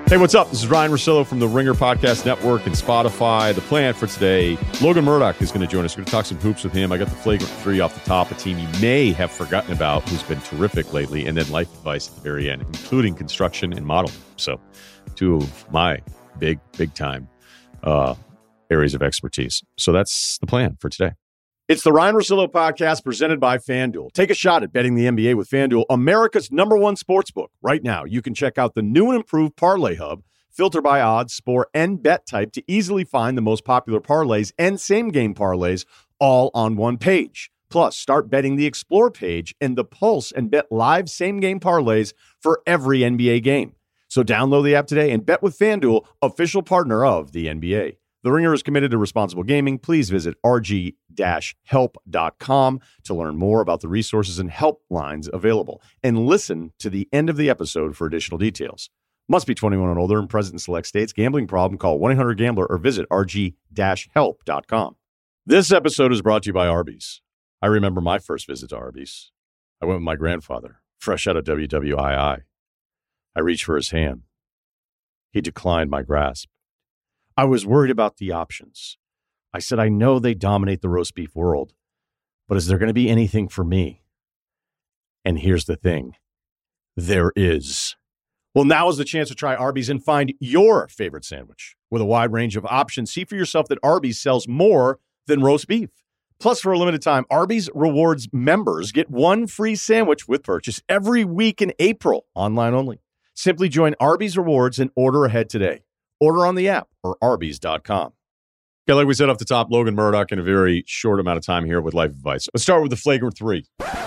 Hey, what's up? This is Ryan Russillo from the Ringer Podcast Network and Spotify. The plan for today, Logan Murdock is going to join us. We're going to talk some hoops with him. I got the flagrant three off the top, a team you may have forgotten about who's been terrific lately, and then life advice at the very end, including construction and modeling. So two of my big time areas of expertise. So that's the plan for today. It's the Ryan Russillo Podcast presented by FanDuel. Take a shot at betting the NBA with FanDuel, America's #1 sportsbook. Right now, you can check out the new and improved Parlay Hub, filter by odds, sport, and bet type to easily find the most popular parlays and same-game parlays all on one page. Plus, start betting the Explore page and the Pulse and bet live same-game parlays for every NBA game. So download the app today and bet with FanDuel, official partner of the NBA. The Ringer is committed to responsible gaming. Please visit rg-help.com to learn more about the resources and helplines available. And listen to the end of the episode for additional details. Must be 21 and older and present in select states. Gambling problem? Call 1-800-GAMBLER or visit rg-help.com. This episode is brought to you by Arby's. I remember my first visit to Arby's. I went with my grandfather, fresh out of WWII. I reached for his hand. He declined my grasp. I was worried about the options. I said, I know they dominate the roast beef world, but is there going to be anything for me? And here's the thing. There is. Well, now is the chance to try Arby's and find your favorite sandwich. With a wide range of options, see for yourself that Arby's sells more than roast beef. Plus, for a limited time, Arby's Rewards members get one free sandwich with purchase every week in April, online only. Simply join Arby's Rewards and order ahead today. Order on the app or Arby's.com. Okay, like we said off the top, Logan Murdock in a very short amount of time here with life advice. Let's start with the flagrant three.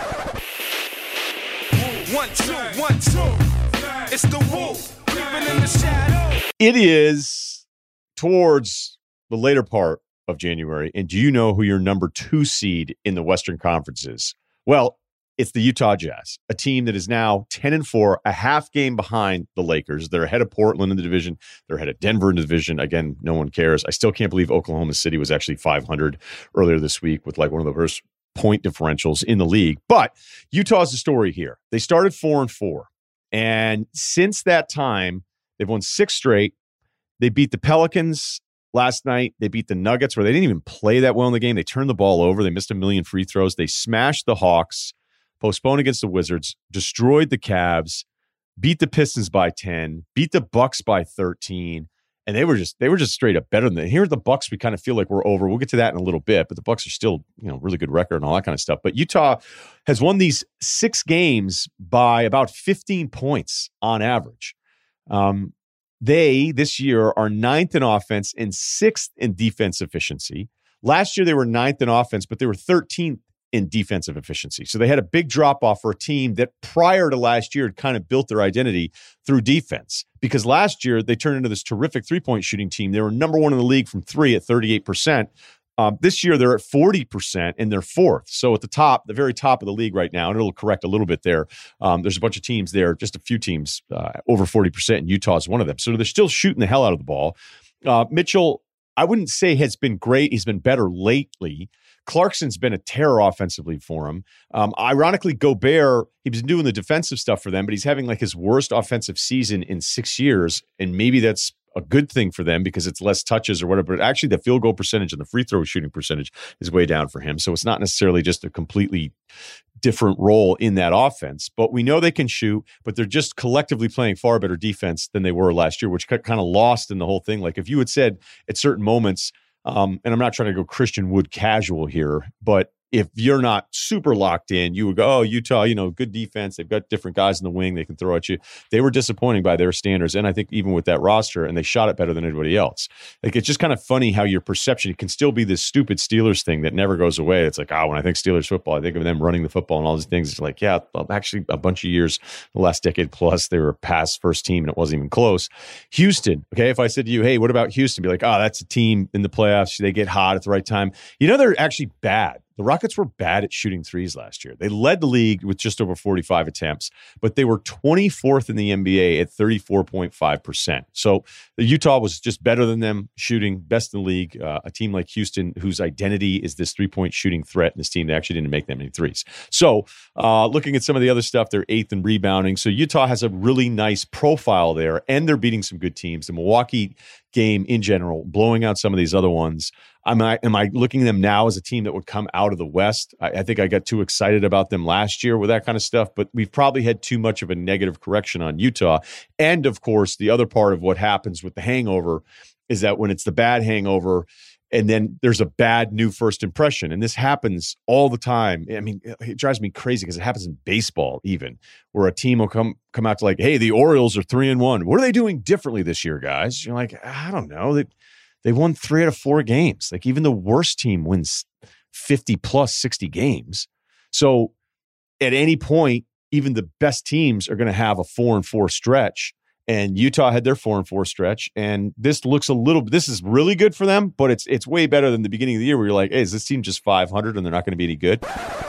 1, 2, 1, 2. It's the wolf creeping in the shadow. It is towards the later part of January, and do you know who your number 2 seed in the Western Conference is? Well, it's the Utah Jazz, a team that is now 10-4, a half game behind the Lakers. They're ahead of Portland in the division. They're ahead of Denver in the division. Again, no one cares. I still can't believe Oklahoma City was actually 500 earlier this week with like one of the worst point differentials in the league. But Utah's the story here. They started 4-4. And since that time, they've won 6 straight. They beat the Pelicans last night. They beat the Nuggets, where they didn't even play that well in the game. They turned the ball over. They missed a million free throws. They smashed the Hawks. Postponed against the Wizards, destroyed the Cavs, beat the Pistons by 10, beat the Bucks by 13, and they were just straight up better than that. Here are the Bucks. We kind of feel like we're over. We'll get to that in a little bit, but the Bucks are still, really good record and all that kind of stuff. But Utah has won these 6 games by about 15 points on average. They this year are 9th in offense and 6th in defense efficiency. Last year they were 9th in offense, but they were 13th in defensive efficiency. So they had a big drop-off for a team that prior to last year had kind of built their identity through defense. Because last year they turned into this terrific three-point shooting team. They were number 1 in the league from 3 at 38%. This year they're at 40% and they're 4th. So at the very top of the league right now, and it'll correct a little bit there. There's a bunch of teams there, just a few teams over 40%, and Utah is one of them. So they're still shooting the hell out of the ball. Mitchell, I wouldn't say has been great. He's been better lately. Clarkson's been a terror offensively for him. Ironically, Gobert, he's been doing the defensive stuff for them, but he's having like his worst offensive season in 6 years. And maybe that's a good thing for them because it's less touches or whatever. But actually, the field goal percentage and the free throw shooting percentage is way down for him. So it's not necessarily just a completely different role in that offense. But we know they can shoot, but they're just collectively playing far better defense than they were last year, which got kind of lost in the whole thing. Like if you had said at certain moments, and I'm not trying to go Christian Wood casual here, but if you're not super locked in, you would go, oh, Utah, good defense. They've got different guys in the wing they can throw at you. They were disappointing by their standards. And I think even with that roster, and they shot it better than anybody else. Like, it's just kind of funny how your perception, it can still be this stupid Steelers thing that never goes away. It's like, when I think Steelers football, I think of them running the football and all these things. It's like, yeah, actually a bunch of years, the last decade plus, they were past first team and it wasn't even close. Houston, okay, if I said to you, hey, what about Houston? Be like, that's a team in the playoffs. They get hot at the right time. They're actually bad. the Rockets were bad at shooting threes last year. They led the league with just over 45 attempts, but they were 24th in the NBA at 34.5%. So the Utah was just better than them shooting, best in the league. A team like Houston, whose identity is this three-point shooting threat, and this team actually didn't make that many threes. So looking at some of the other stuff, they're 8th in rebounding. So Utah has a really nice profile there, and they're beating some good teams. The Milwaukee game in general, blowing out some of these other ones. Am I looking at them now as a team that would come out of the West? I think I got too excited about them last year with that kind of stuff, but we've probably had too much of a negative correction on Utah. And of course, the other part of what happens with the hangover is that when it's the bad hangover, and then there's a bad new first impression. And this happens all the time. I mean, it drives me crazy because it happens in baseball even, where a team will come out to like, hey, the Orioles are 3-1. What are they doing differently this year, guys? You're like, I don't know. They won 3 out of 4 games. Like even the worst team wins 50 plus 60 games. So at any point, even the best teams are going to have a 4-4 stretch. And Utah had their 4-4 stretch, and this is really good for them, but it's way better than the beginning of the year where you're like, hey, is this team just 500 and they're not going to be any good?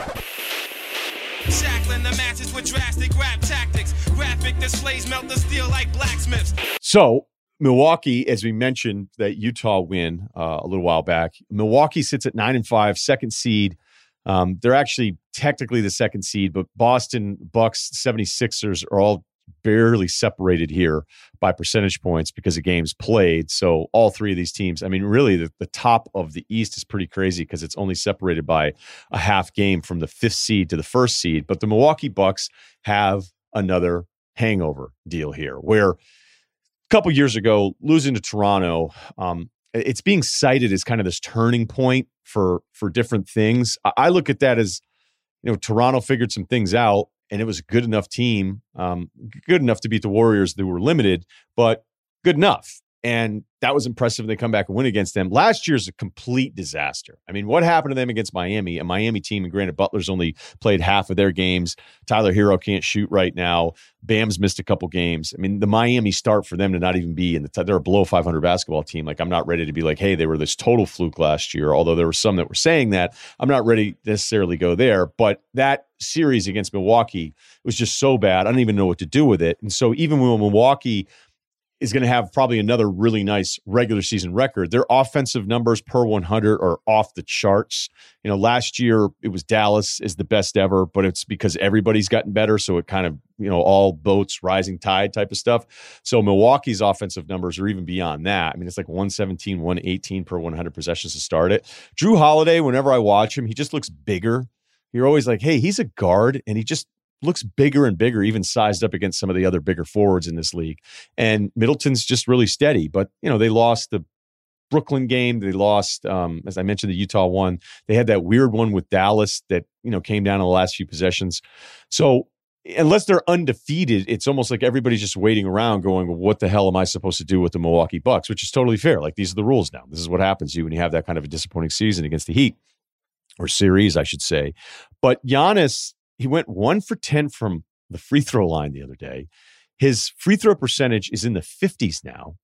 Shackling the masses with drastic rap tactics. Graphic displays melt the steel like blacksmiths. So Milwaukee, as we mentioned, that Utah win a little while back. Milwaukee sits at 9-5, second seed. They're actually technically the second seed, but Boston, Bucks, 76ers are all barely separated here by percentage points because of games played. So all three of these teams, I mean, really the top of the East is pretty crazy because it's only separated by a half game from the 5th seed to the 1st seed. But the Milwaukee Bucks have another hangover deal here where a couple years ago, losing to Toronto, it's being cited as kind of this turning point for different things. I look at that as, Toronto figured some things out, and it was a good enough team, good enough to beat the Warriors. They were limited, but good enough. And that was impressive. They come back and win against them. Last year's a complete disaster. I mean, what happened to them against Miami? A Miami team, and granted, Butler's only played half of their games. Tyler Hero can't shoot right now. Bam's missed a couple games. I mean, the Miami start for them to not even be in they're a below 500 basketball team. Like, I'm not ready to be like, hey, they were this total fluke last year. Although there were some that were saying that. I'm not ready to necessarily go there. But that series against Milwaukee was just so bad. I don't even know what to do with it. And so even when Milwaukee is going to have probably another really nice regular season record, their offensive numbers per 100 are off the charts. Last year it was Dallas is the best ever, but it's because everybody's gotten better. So it kind of, all boats rising tide type of stuff. So Milwaukee's offensive numbers are even beyond that. I mean, it's like 117, 118 per 100 possessions to start it. Jrue Holiday, whenever I watch him, he just looks bigger. You're always like, hey, he's a guard, and he just looks bigger and bigger, even sized up against some of the other bigger forwards in this league. And Middleton's just really steady. But, they lost the Brooklyn game. They lost, as I mentioned, the Utah one. They had that weird one with Dallas that, came down in the last few possessions. So unless they're undefeated, it's almost like everybody's just waiting around going, well, what the hell am I supposed to do with the Milwaukee Bucks? Which is totally fair. Like, these are the rules now. This is what happens to you when you have that kind of a disappointing season against the Heat, or series, I should say. But Giannis, he went 1 for 10 from the free throw line the other day. His free throw percentage is in the 50s now.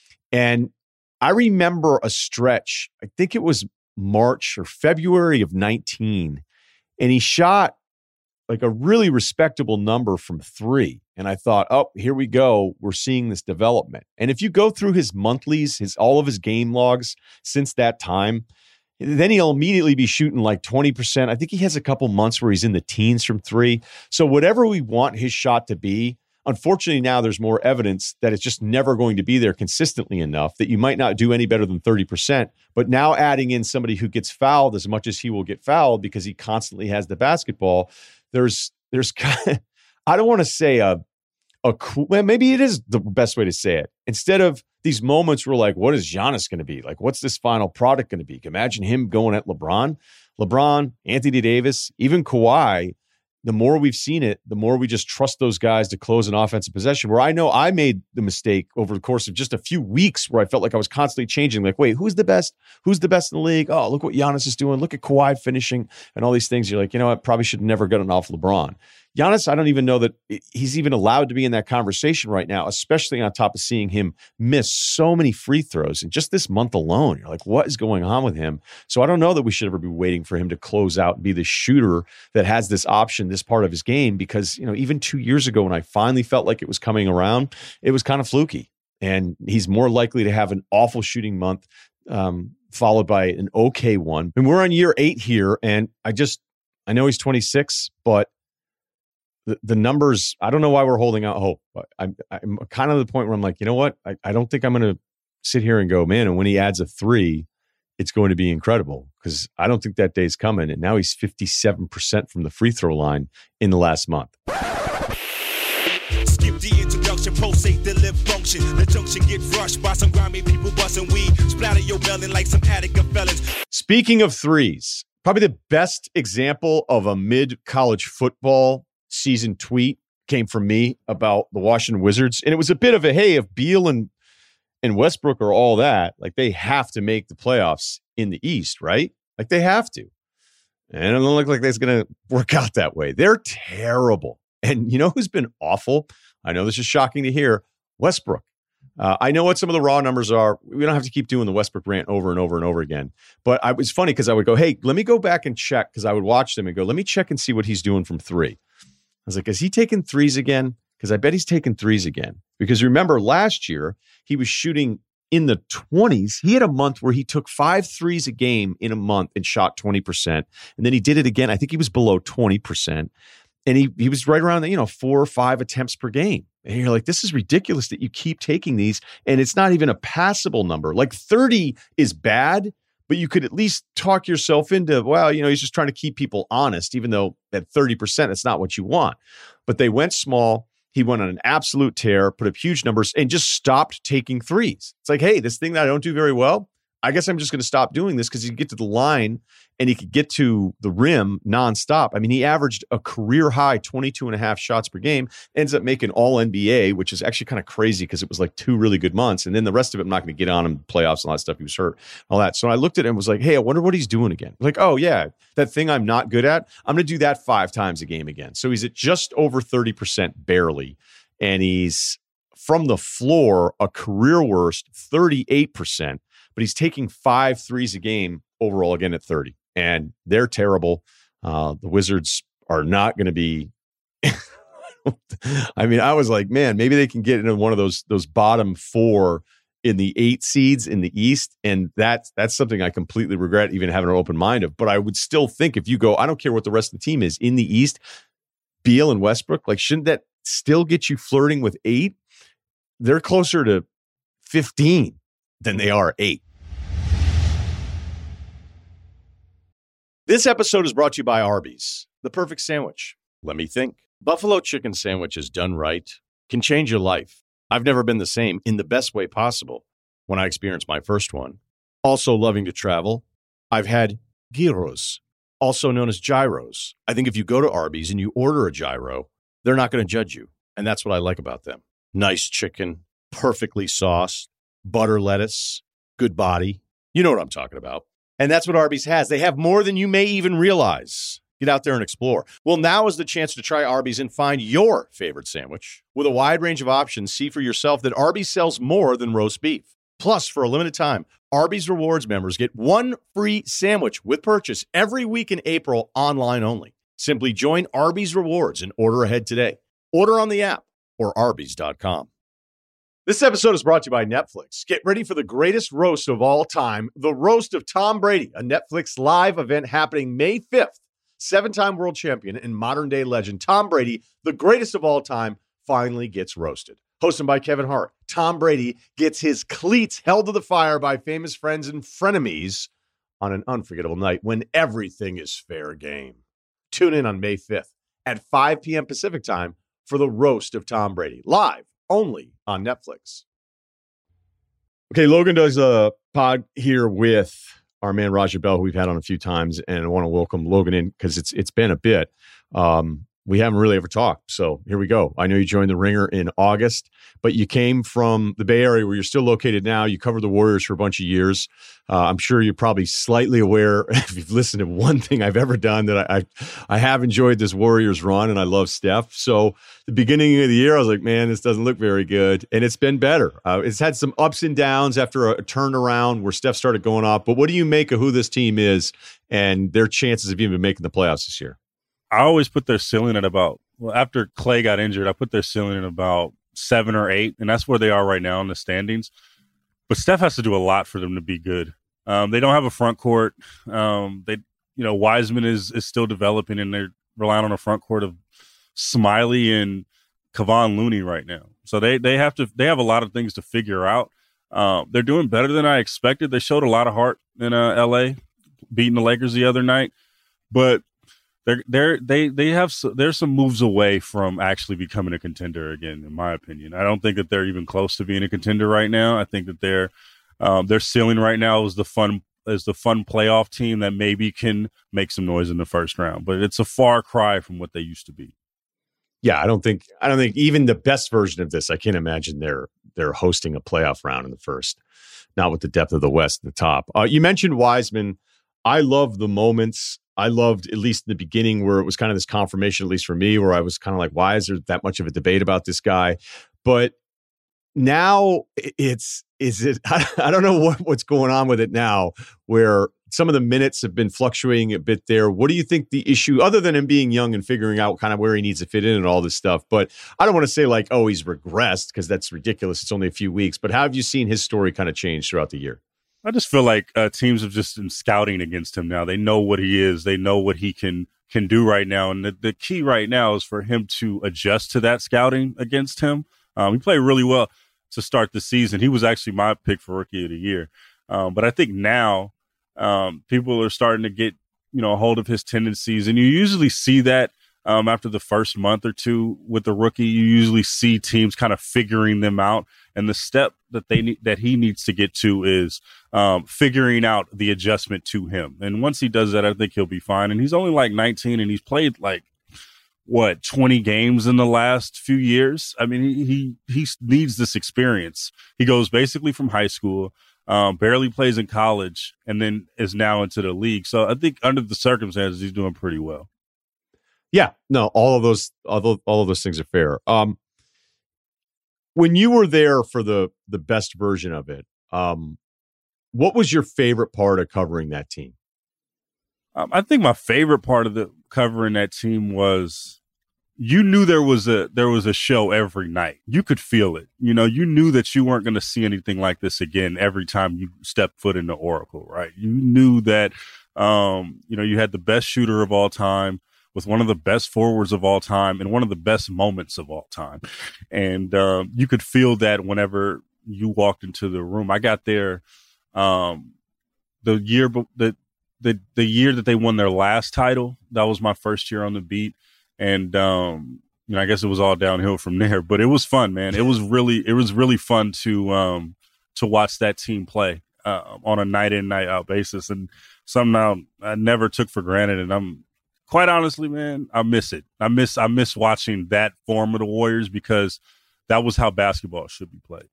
And I remember a stretch, I think it was March or February of 19, and he shot like a really respectable number from 3. And I thought, oh, here we go. We're seeing this development. And if you go through his monthlies, all of his game logs since that time, then he'll immediately be shooting like 20%. I think he has a couple months where he's in the teens from 3. So whatever we want his shot to be, unfortunately now there's more evidence that it's just never going to be there consistently enough that you might not do any better than 30%. But now adding in somebody who gets fouled as much as he will get fouled because he constantly has the basketball, there's kind of, I don't want to say well, maybe it is the best way to say it. Instead of these moments where like, what is Giannis going to be? Like, what's this final product going to be? Imagine him going at LeBron, Anthony Davis, even Kawhi. The more we've seen it, the more we just trust those guys to close an offensive possession, where I know I made the mistake over the course of just a few weeks where I felt like I was constantly changing. Like, wait, who's the best? Who's the best in the league? Oh, look what Giannis is doing. Look at Kawhi finishing and all these things. You're like, you know what? Probably should have never gotten off LeBron. Giannis, I don't even know that he's even allowed to be in that conversation right now, especially on top of seeing him miss so many free throws in just this month alone. You're like, what is going on with him? So I don't know that we should ever be waiting for him to close out and be the shooter that has this option, this part of his game, because, even 2 years ago when I finally felt like it was coming around, it was kind of fluky. And he's more likely to have an awful shooting month followed by an okay one. And we're on year 8 here, and I know he's 26, but the numbers, I don't know why we're holding out hope. I'm kind of at the point where I'm like, you know what? I don't think I'm going to sit here and go, man, and when he adds a 3, it's going to be incredible, because I don't think that day's coming. And now he's 57% from the free throw line in the last month. Skip the introduction, pulsate the lip function. The junction get rushed by some grimy people busting weed. Splatter your melon like some Attica felons. Speaking of threes, probably the best example of a mid-college football season tweet came from me about the Washington Wizards. And it was a bit of a, hey, if Beal and Westbrook are all that, like, they have to make the playoffs in the East, right? Like, they have to. And it doesn't look like that's going to work out that way. They're terrible. And you know who's been awful? I know this is shocking to hear. Westbrook. I know what some of the raw numbers are. We don't have to keep doing the Westbrook rant over and over and over again. But it was funny because I would go, hey, let me go back and check, because I would watch them and go, let me check and see what he's doing from 3. I was like, is he taking threes again? Because I bet he's taking threes again. Because remember, last year, he was shooting in the 20s. He had a month where he took 5 threes a game in a month and shot 20%. And then he did it again. I think he was below 20%. And he was right around 4 or 5 attempts per game. And you're like, this is ridiculous that you keep taking these. And it's not even a passable number. Like 30 is bad, but you could at least talk yourself into, well, he's just trying to keep people honest, even though at 30%, it's not what you want. But they went small. He went on an absolute tear, put up huge numbers, and just stopped taking threes. It's like, hey, this thing that I don't do very well, I guess I'm just going to stop doing this, because he could get to the line and he could get to the rim nonstop. I mean, he averaged a career high 22.5 shots per game, ends up making all NBA, which is actually kind of crazy because it was like 2 really good months. And then the rest of it, I'm not going to get on him, playoffs and all that stuff. He was hurt, all that. So I looked at him and was like, hey, I wonder what he's doing again. Like, oh yeah, that thing I'm not good at, I'm going to do that 5 times a game again. So he's at just over 30% barely. And he's from the floor, a career worst 38%. But he's taking 5 threes a game overall, again at 30. And they're terrible. The Wizards are not going to be. I mean, I was like, man, maybe they can get into one of those bottom 4 in the 8 seeds in the East. And that's something I completely regret even having an open mind of. But I would still think, if you go, I don't care what the rest of the team is in the East, Beal and Westbrook, like, shouldn't that still get you flirting with 8? They're closer to 15 than they are 8. This episode is brought to you by Arby's, the perfect sandwich. Let me think. Buffalo chicken sandwiches done right can change your life. I've never been the same in the best way possible when I experienced my first one. Also loving to travel, I've had gyros, also known as gyros. I think if you go to Arby's and you order a gyro, they're not going to judge you. And that's what I like about them. Nice chicken, perfectly sauced, butter lettuce, good body. You know what I'm talking about. And that's what Arby's has. They have more than you may even realize. Get out there and explore. Well, now is the chance to try Arby's and find your favorite sandwich. With a wide range of options, see for yourself that Arby's sells more than roast beef. Plus, for a limited time, Arby's Rewards members get 1 free sandwich with purchase every week in April, online only. Simply join Arby's Rewards and order ahead today. Order on the app or Arby's.com. This episode is brought to you by Netflix. Get ready for the greatest roast of all time, the Roast of Tom Brady, a Netflix live event happening May 5th. 7-time world champion and modern-day legend Tom Brady, the greatest of all time, finally gets roasted. Hosted by Kevin Hart, Tom Brady gets his cleats held to the fire by famous friends and frenemies on an unforgettable night when everything is fair game. Tune in on May 5th at 5 p.m. Pacific time for the Roast of Tom Brady, live only on Netflix. Okay, Logan does a pod here with our man Raja Bell, who we've had on a few times, and I want to welcome Logan in because it's been a bit. we haven't really ever talked. So here we go. I know you joined the Ringer in August, but you came from the Bay Area where you're still located now. You covered the Warriors for a bunch of years. I'm sure you're probably slightly aware, if you've listened to one thing I've ever done, that I have enjoyed this Warriors run, and I love Steph. So the beginning of the year, I was like, man, this doesn't look very good. And it's been better. It's had some ups and downs after a turnaround where Steph started going off. But what do you make of who this team is and their chances of even making the playoffs this year? I always put their ceiling at after Clay got injured, I put their ceiling at about 7 or 8, and that's where they are right now in the standings. But Steph has to do a lot for them to be good. They don't have a front court. Wiseman is still developing, and they're relying on a front court of Smiley and Kevon Looney right now. So they have a lot of things to figure out. They're doing better than I expected. They showed a lot of heart in LA, beating the Lakers the other night, but they're some moves away from actually becoming a contender again, in my opinion. I don't think that they're even close to being a contender right now. I think that their ceiling right now is the fun playoff team that maybe can make some noise in the first round, but it's a far cry from what they used to be. Yeah, I don't think even the best version of this, I can't imagine they're hosting a playoff round in the first, not with the depth of the West at the top. You mentioned Wiseman. I love the moments. I loved, at least in the beginning, where it was kind of this confirmation, at least for me, where I was kind of like, why is there that much of a debate about this guy? But now I don't know what's going on with it now, where some of the minutes have been fluctuating a bit there. What do you think the issue, other than him being young and figuring out kind of where he needs to fit in and all this stuff? But I don't want to say like, oh, he's regressed, because that's ridiculous. It's only a few weeks. But how have you seen his story kind of change throughout the year? I just feel like teams have just been scouting against him now. They know what he is. They know what he can do right now. And the key right now is for him to adjust to that scouting against him. He played really well to start the season. He was actually my pick for Rookie of the Year. But I think now people are starting to get, a hold of his tendencies. And you usually see that after the first month or two with the rookie. You usually see teams kind of figuring them out. And the step that he needs to get to is figuring out the adjustment to him. And once he does that, I think he'll be fine. And he's only like 19, and he's played 20 games in the last few years. I mean, he needs this experience. He goes basically from high school, barely plays in college, and then is now into the league. So I think under the circumstances, he's doing pretty well. Yeah, no, all of those things are fair. When you were there for the best version of it, what was your favorite part of covering that team? I think my favorite part of covering that team was, you knew there was a show every night. You could feel it. You knew that you weren't going to see anything like this again every time you stepped foot into Oracle, right? You knew that, you had the best shooter of all time, with one of the best forwards of all time and one of the best moments of all time. And you could feel that whenever you walked into the room. I got there the year that they won their last title. That was my first year on the beat. And, I guess it was all downhill from there, but it was fun, man. It was really fun to watch that team play on a night in, night out basis. And somehow I never took for granted. And I'm, quite honestly, man, I miss it. I miss watching that form of the Warriors, because that was how basketball should be played.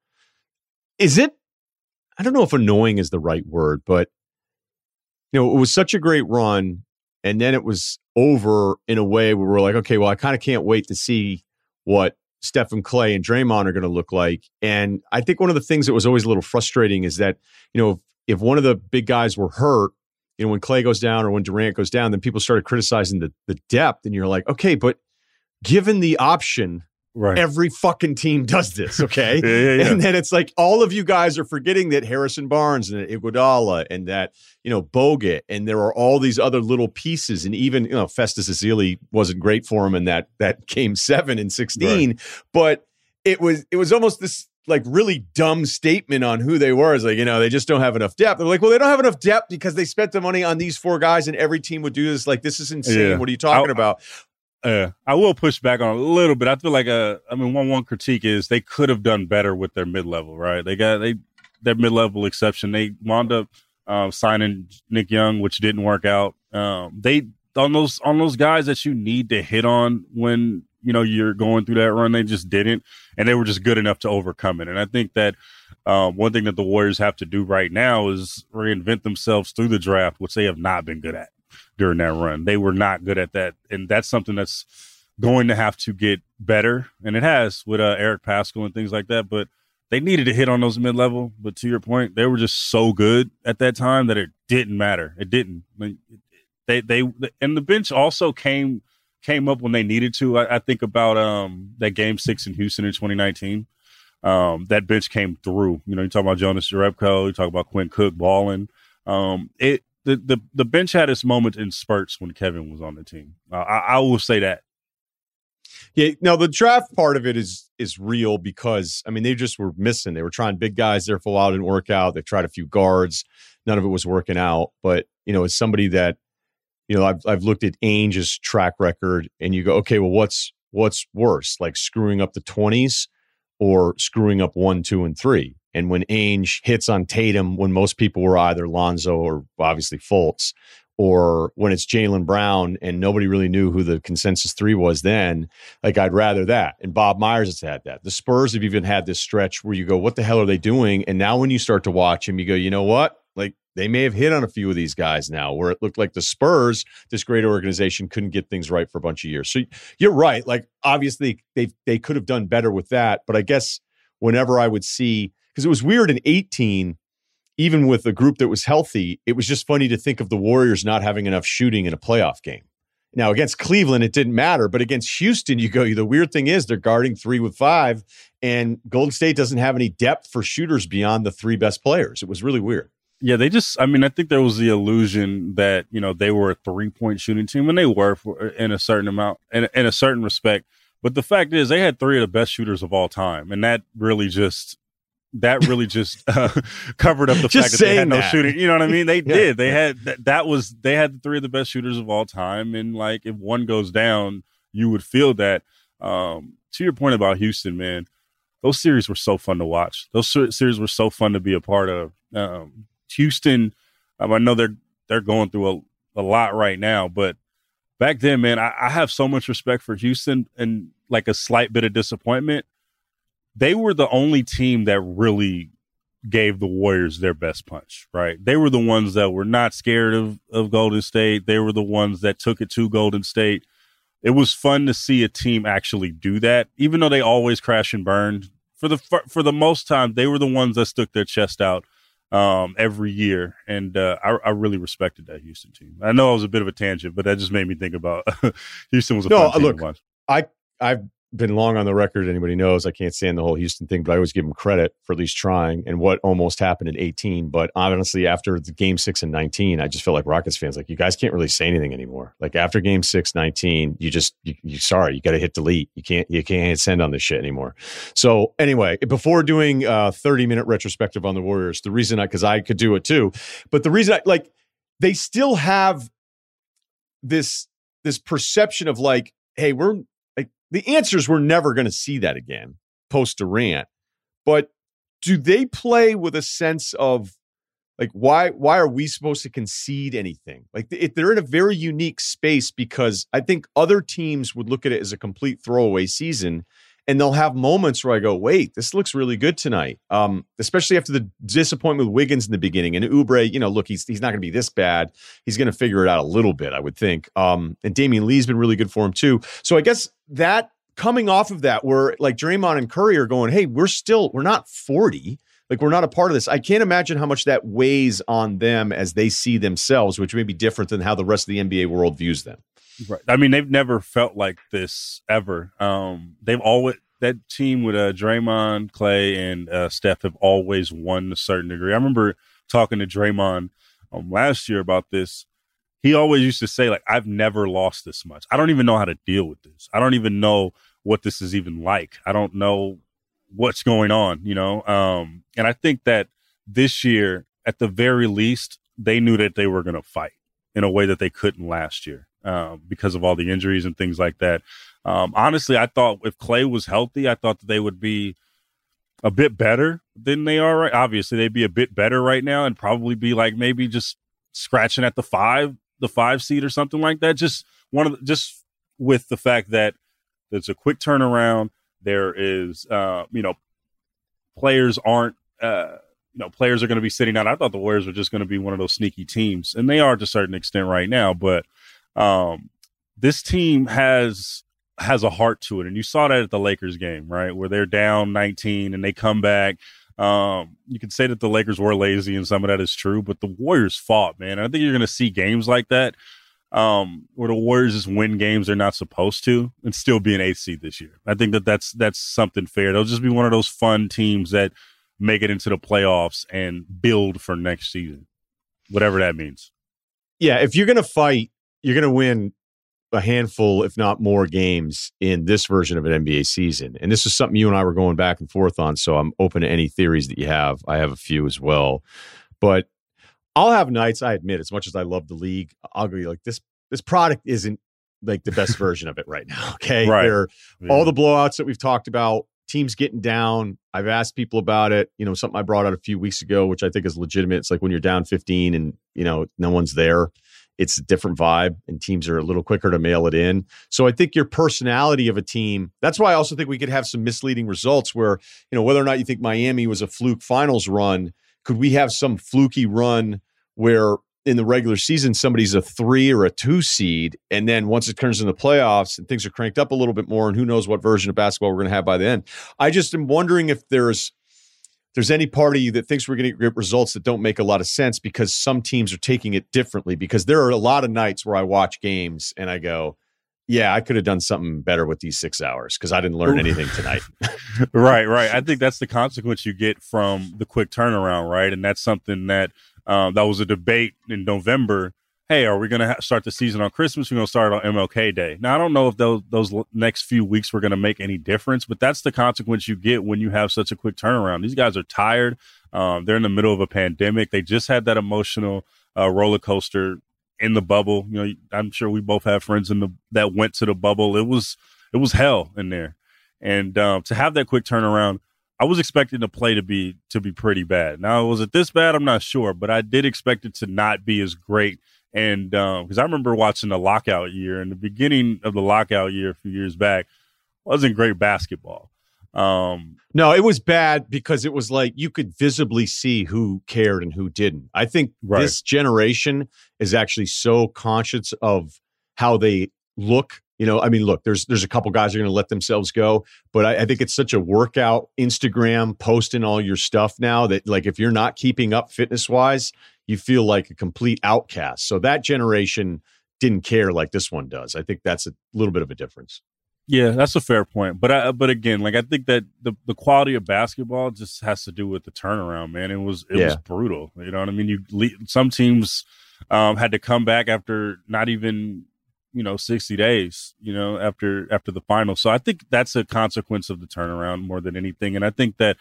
Is it? I don't know if annoying is the right word, but it was such a great run, and then it was over in a way where we're like, okay, well, I kind of can't wait to see what Steph and Clay and Draymond are going to look like. And I think one of the things that was always a little frustrating is that, if one of the big guys were hurt, when Clay goes down or when Durant goes down, then people started criticizing the depth. And you're like, okay, but given the option, right, every fucking team does this, okay? Yeah. And then it's like all of you guys are forgetting that Harrison Barnes and Iguodala and that, Bogut, and there are all these other little pieces. And even, Festus Ezeli wasn't great for him in that game 7 and 16. Right. But it was almost this really dumb statement on who they were. It's like, they just don't have enough depth. They're like, well, they don't have enough depth because they spent the money on these 4 guys and every team would do this. Like, this is insane. Yeah. What are you talking about? I will push back on a little bit. I feel like, one critique is they could have done better with their mid-level, right? Their mid-level exception. They wound up signing Nick Young, which didn't work out. They on those guys that you need to hit on when you're going through that run. They just didn't, and they were just good enough to overcome it. And I think that one thing that the Warriors have to do right now is reinvent themselves through the draft, which they have not been good at during that run. They were not good at that, and that's something that's going to have to get better, and it has with Eric Paschall and things like that. But they needed to hit on those mid-level. But to your point, they were just so good at that time that it didn't matter. It didn't. They and the bench also came up when they needed to. I think about that Game 6 in Houston in 2019. That bench came through. You talk about Jonas Jerebko, you talk about Quinn Cook balling. The bench had its moment in spurts when Kevin was on the team. I will say that. Yeah, no, the draft part of it is real because, I mean, they just were missing. They were trying big guys there for a while, didn't work out. They tried a few guards. None of it was working out. But, as somebody that, I've looked at Ainge's track record and you go, okay, well, what's worse? Like screwing up the 20s or screwing up 1, 2, and 3? And when Ainge hits on Tatum, when most people were either Lonzo or obviously Fultz, or when it's Jaylen Brown and nobody really knew who the consensus 3 was then, like I'd rather that. And Bob Myers has had that. The Spurs have even had this stretch where you go, what the hell are they doing? And now when you start to watch him, you go, you know what? Like they may have hit on a few of these guys now where it looked like the Spurs, this great organization, couldn't get things right for a bunch of years. So you're right. Like obviously they could have done better with that. But I guess whenever I would see, because it was weird in 18, even with a group that was healthy, it was just funny to think of the Warriors not having enough shooting in a playoff game. Now, against Cleveland, it didn't matter, but against Houston, you go, the weird thing is they're guarding 3 with 5, and Golden State doesn't have any depth for shooters beyond the 3 best players. It was really weird. Yeah, I think there was the illusion that, they were a 3-point shooting team, and they were in a certain amount, in a certain respect. But the fact is they had 3 of the best shooters of all time, and that really just covered up the fact that they had no shooting. You know what I mean? They did. They had they had the 3 of the best shooters of all time. And like, if one goes down, you would feel that. To your point about Houston, man, those series were so fun to watch. Those series were so fun to be a part of. Houston, I know they're going through a lot right now, but back then, man, I have so much respect for Houston, and like a slight bit of disappointment. They were the only team that really gave the Warriors their best punch, right? They were the ones that were not scared of Golden State. They were the ones that took it to Golden State. It was fun to see a team actually do that, even though they always crash and burn. For the most time, they were the ones that stuck their chest out every year, and I really respected that Houston team. I know it was a bit of a tangent, but that just made me think about Houston was a fun team to watch. I've been long on the record. Anybody knows I can't stand the whole Houston thing, but I always give them credit for at least trying and what almost happened in 18. But honestly, after the Game 6 and 19, I just feel like Rockets fans, like, you guys can't really say anything anymore. Like after Game 6, 19, you sorry, you got to hit delete. You can't hit send on this shit anymore. So anyway, before doing 30-minute retrospective on the Warriors, the reason because I could do it too, but the reason they still have this perception of like, hey, the answers we're never going to see that again post Durant, but do they play with a sense of like, why are we supposed to concede anything? Like they're in a very unique space because I think other teams would look at it as a complete throwaway season, and they'll have moments where I go, wait, this looks really good tonight. Especially after the disappointment with Wiggins in the beginning. And Oubre, look, he's not going to be this bad. He's going to figure it out a little bit, I would think. And Damian Lee's been really good for him too. So I guess that coming off of that, where like Draymond and Curry are going, hey, we're not 40. Like we're not a part of this. I can't imagine how much that weighs on them as they see themselves, which may be different than how the rest of the NBA world views them. Right. I mean, they've never felt like this ever. They've always, that team with Draymond, Clay, and Steph have always won to a certain degree. I remember talking to Draymond last year about this. He always used to say, like, I've never lost this much. I don't even know how to deal with this. I don't even know what this is even like. I don't know what's going on, And I think that this year, at the very least, they knew that they were going to fight in a way that they couldn't last year. Because of all the injuries and things like that. Honestly, I thought if Clay was healthy, I thought that they would be a bit better than they are. Right? Obviously, they'd be a bit better right now and probably be like maybe just scratching at the 5 the 5 seed or something like that. Just with the fact that it's a quick turnaround. There is, players aren't, players are going to be sitting out. I thought the Warriors were just going to be one of those sneaky teams, and they are to a certain extent right now. But this team has a heart to it, and you saw that at the Lakers game, right, where they're down 19 and they come back. You can say that the Lakers were lazy, and some of that is true, but the Warriors fought, man. I think you're going to see games like that. Where the Warriors just win games they're not supposed to and still be an 8th seed this year. I think that's something fair. They'll just be one of those fun teams that make it into the playoffs and build for next season, whatever that means. Yeah, if you're going to fight, you're going to win a handful, if not more, games in this version of an NBA season. And this is something you and I were going back and forth on, so I'm open to any theories that you have. I have a few as well. But I'll have nights, I admit, as much as I love the league, I'll go like this product isn't like the best version of it right now. Okay. Right. All the blowouts that we've talked about, teams getting down. I've asked people about it. Something I brought out a few weeks ago, which I think is legitimate. It's like when you're down 15 and, no one's there, it's a different vibe and teams are a little quicker to mail it in. So I think your personality of a team, that's why I also think we could have some misleading results where, whether or not you think Miami was a fluke finals run, could we have some fluky run where in the regular season somebody's a 3 or a 2 seed, and then once it turns into the playoffs and things are cranked up a little bit more, and who knows what version of basketball we're going to have by then. I just am wondering if there's any part of you that thinks we're going to get results that don't make a lot of sense because some teams are taking it differently, because there are a lot of nights where I watch games and I go, yeah, I could have done something better with these 6 hours because I didn't learn anything tonight. Right. I think that's the consequence you get from the quick turnaround, right? And that's something that that was a debate in November. Hey, are we going to start the season on Christmas? We're going to start on MLK Day. Now, I don't know if those next few weeks were going to make any difference, but that's the consequence you get when you have such a quick turnaround. These guys are tired. They're in the middle of a pandemic. They just had that emotional roller coaster in the bubble. I'm sure we both have friends that went to the bubble. It was hell in there. And to have that quick turnaround, I was expecting the play to be pretty bad. Now, was it this bad? I'm not sure, but I did expect it to not be as great. And because I remember watching the lockout year, and the beginning of the lockout year a few years back wasn't great basketball. No, it was bad because it was like you could visibly see who cared and who didn't. I think this generation is actually so conscious of how they look. Look, there's a couple guys who are going to let themselves go, but I think it's such a workout Instagram posting all your stuff now that, like, if you're not keeping up fitness wise, you feel like a complete outcast. So that generation didn't care like this one does. I think that's a little bit of a difference. Yeah, that's a fair point. But again, like, I think that the quality of basketball just has to do with the turnaround, man. It was brutal. You know what I mean? Some teams had to come back after not even 60 days, after the final. So I think that's a consequence of the turnaround more than anything. And I think that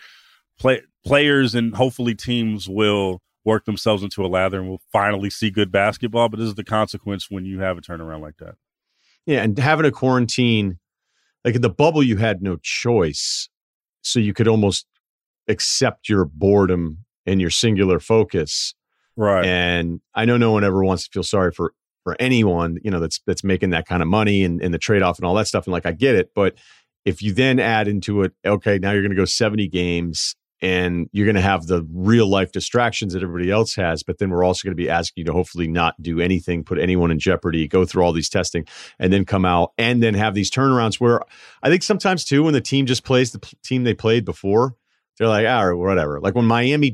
players and hopefully teams will work themselves into a lather and we'll finally see good basketball. But this is the consequence when you have a turnaround like that. Yeah, and having a quarantine, like in the bubble, you had no choice. So you could almost accept your boredom and your singular focus. Right. And I know no one ever wants to feel sorry for anyone, that's making that kind of money and the trade-off and all that stuff. And like, I get it. But if you then add into it, okay, now you're going to go 70 games and you're going to have the real life distractions that everybody else has. But then we're also going to be asking you to hopefully not do anything, put anyone in jeopardy, go through all these testing and then come out and then have these turnarounds where I think sometimes too, when the team just plays the team they played before, they're like, or whatever. Like when Milwaukee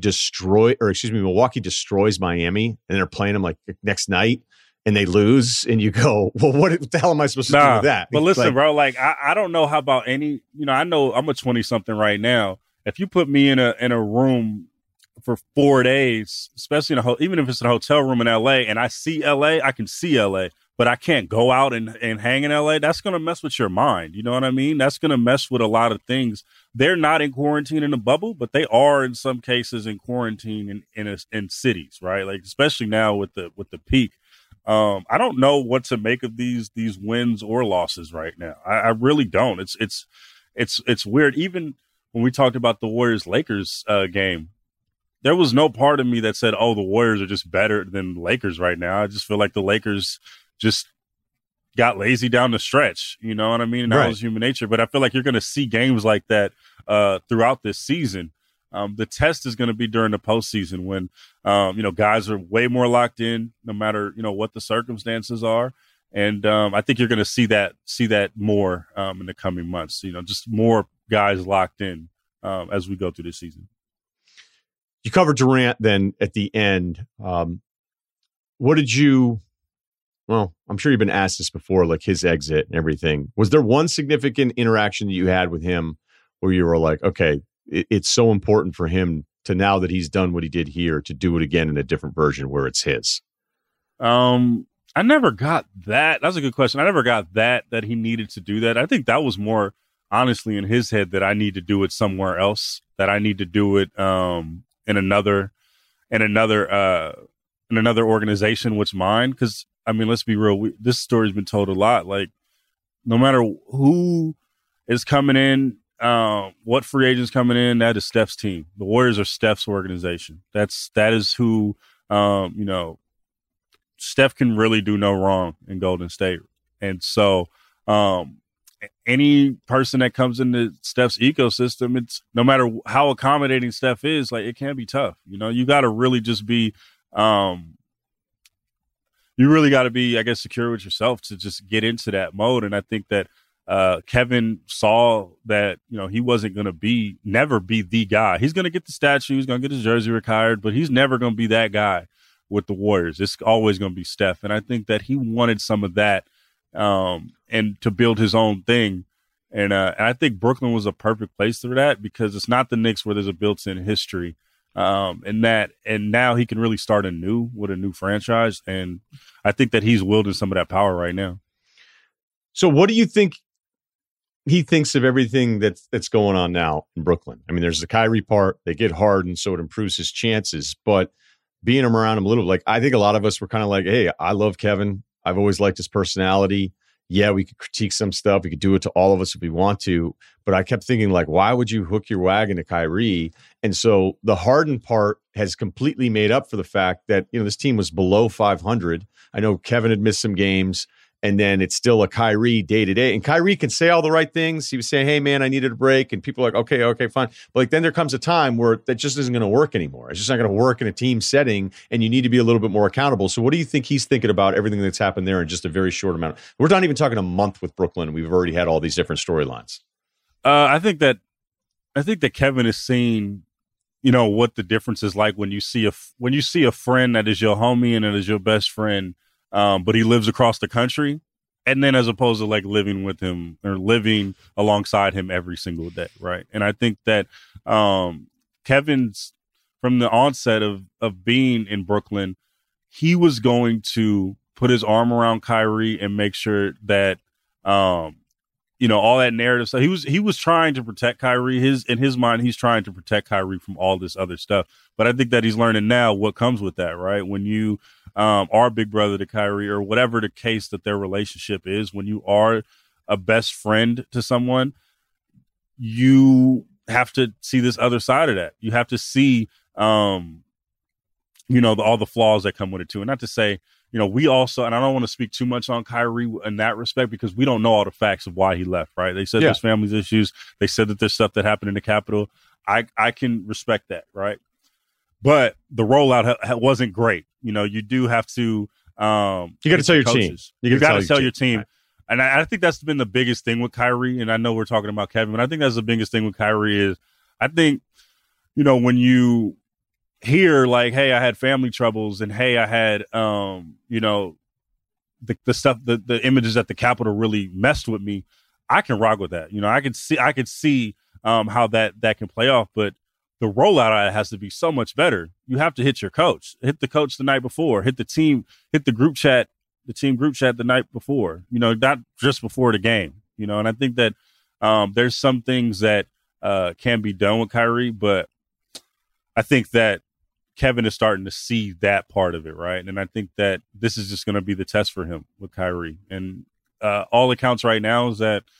destroys Miami and they're playing them like next night, and they lose, and you go, well, what the hell am I supposed to do with that? But listen, bro, like I don't know how about any, I know I'm a 20-something right now. If you put me in a room for 4 days, especially even if it's a hotel room in LA, and I see LA, I can see LA, but I can't go out and hang in LA. That's going to mess with your mind. You know what I mean? That's going to mess with a lot of things. They're not in quarantine in a bubble, but they are in some cases in quarantine in cities, right? Like especially now with the peak. I don't know what to make of these wins or losses right now. I really don't. It's weird. Even when we talked about the Warriors-Lakers game, there was no part of me that said, oh, the Warriors are just better than the Lakers right now. I just feel like the Lakers just got lazy down the stretch. You know what I mean? And that was human nature. But I feel like you're going to see games like that throughout this season. The test is going to be during the postseason when, guys are way more locked in no matter, what the circumstances are. And I think you're going to see that more in the coming months, just more guys locked in as we go through this season. You covered Durant then at the end. What did you, well, I'm sure you've been asked this before, like his exit and everything. Was there one significant interaction that you had with him where you were like, okay, it's so important for him to, now that he's done what he did here, to do it again in a different version where it's his? I never got that. That's a good question. I never got that he needed to do that. I think that was more honestly in his head that I need to do it somewhere else, that I need to do it in another organization, which mine. Because I mean, let's be real. This story's been told a lot. Like, no matter who is coming in, what free agents coming in, that is Steph's team. The Warriors are Steph's organization. That is who, Steph can really do no wrong in Golden State. And so, any person that comes into Steph's ecosystem, it's no matter how accommodating Steph is, like, it can be tough. You got to really just be, I guess, secure with yourself to just get into that mode. And I think that Kevin saw that, he wasn't going to never be the guy. He's going to get the statue. He's going to get his jersey retired, but he's never going to be that guy with the Warriors. It's always going to be Steph. And I think that he wanted some of that and to build his own thing. And I think Brooklyn was a perfect place for that, because it's not the Knicks where there's a built-in history. And now he can really start anew with a new franchise. And I think that he's wielding some of that power right now. So what do you think he thinks of everything that's going on now in Brooklyn? I mean, there's the Kyrie part. They get Harden, so it improves his chances. But being around him a little, like, I think a lot of us were kind of like, hey, I love Kevin. I've always liked his personality. Yeah, we could critique some stuff. We could do it to all of us if we want to. But I kept thinking, like, why would you hook your wagon to Kyrie? And so the Harden part has completely made up for the fact that, this team was below 500. I know Kevin had missed some games. And then it's still a Kyrie day to day. And Kyrie can say all the right things. He was saying, hey, man, I needed a break. And people are like, okay, fine. But like, then there comes a time where that just isn't going to work anymore. It's just not going to work in a team setting. And you need to be a little bit more accountable. So what do you think he's thinking about everything that's happened there in just a very short amount? We're not even talking a month with Brooklyn. We've already had all these different storylines. I think that Kevin is seeing, what the difference is like when you see a friend that is your homie and that is your best friend, but he lives across the country, and then as opposed to like living with him or living alongside him every single day, right? And I think that Kevin's, from the onset of being in Brooklyn, he was going to put his arm around Kyrie and make sure that all that narrative. So he was trying to protect Kyrie. In his mind, he's trying to protect Kyrie from all this other stuff. But I think that he's learning now what comes with that, right? When you are big brother to Kyrie, or whatever the case that their relationship is, when you are a best friend to someone, you have to see this other side of that. You have to see, all the flaws that come with it too. And not to say, we also, and I don't want to speak too much on Kyrie in that respect, because we don't know all the facts of why he left, right? They said there's family's issues. They said that there's stuff that happened in the Capitol. I can respect that, right? But the rollout wasn't great. You do have to. You got to tell your team. You got to tell your team. Right. And I think that's been the biggest thing with Kyrie. And I know we're talking about Kevin, but I think that's the biggest thing with Kyrie is, I think, when you hear like, hey, I had family troubles, and hey, I had, the stuff, the images at the Capitol really messed with me. I can rock with that. I could see how that can play off, but the rollout of it has to be so much better. You have to hit your coach, hit the coach the night before, hit the team, hit the group chat, the team group chat the night before, not just before the game, and I think that there's some things that can be done with Kyrie, but I think that Kevin is starting to see that part of it, right? And I think that this is just going to be the test for him with Kyrie. And all accounts right now is that,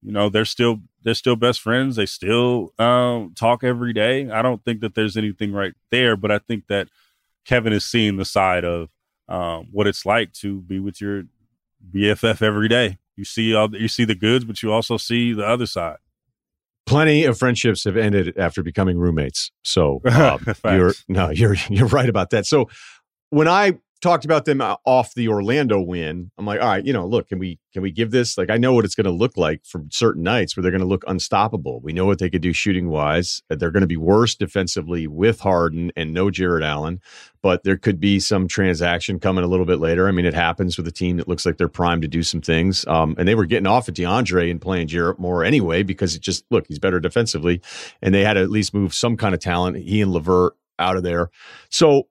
You know, they're still best friends. They still talk every day. I don't think that there's anything right there, but I think that Kevin is seeing the side of what it's like to be with your BFF every day. You see the goods, but you also see the other side. Plenty of friendships have ended after becoming roommates. So you're right about that. So when I talked about them off the Orlando win, I'm like, all right, look, can we give this? Like, I know what it's going to look like from certain nights where they're going to look unstoppable. We know what they could do shooting wise. They're going to be worse defensively with Harden and no Jared Allen, but there could be some transaction coming a little bit later. I mean, it happens with a team that looks like they're primed to do some things. And they were getting off at DeAndre and playing Jarrett more anyway, because he's better defensively, and they had to at least move some kind of talent. He and LeVert out of there. So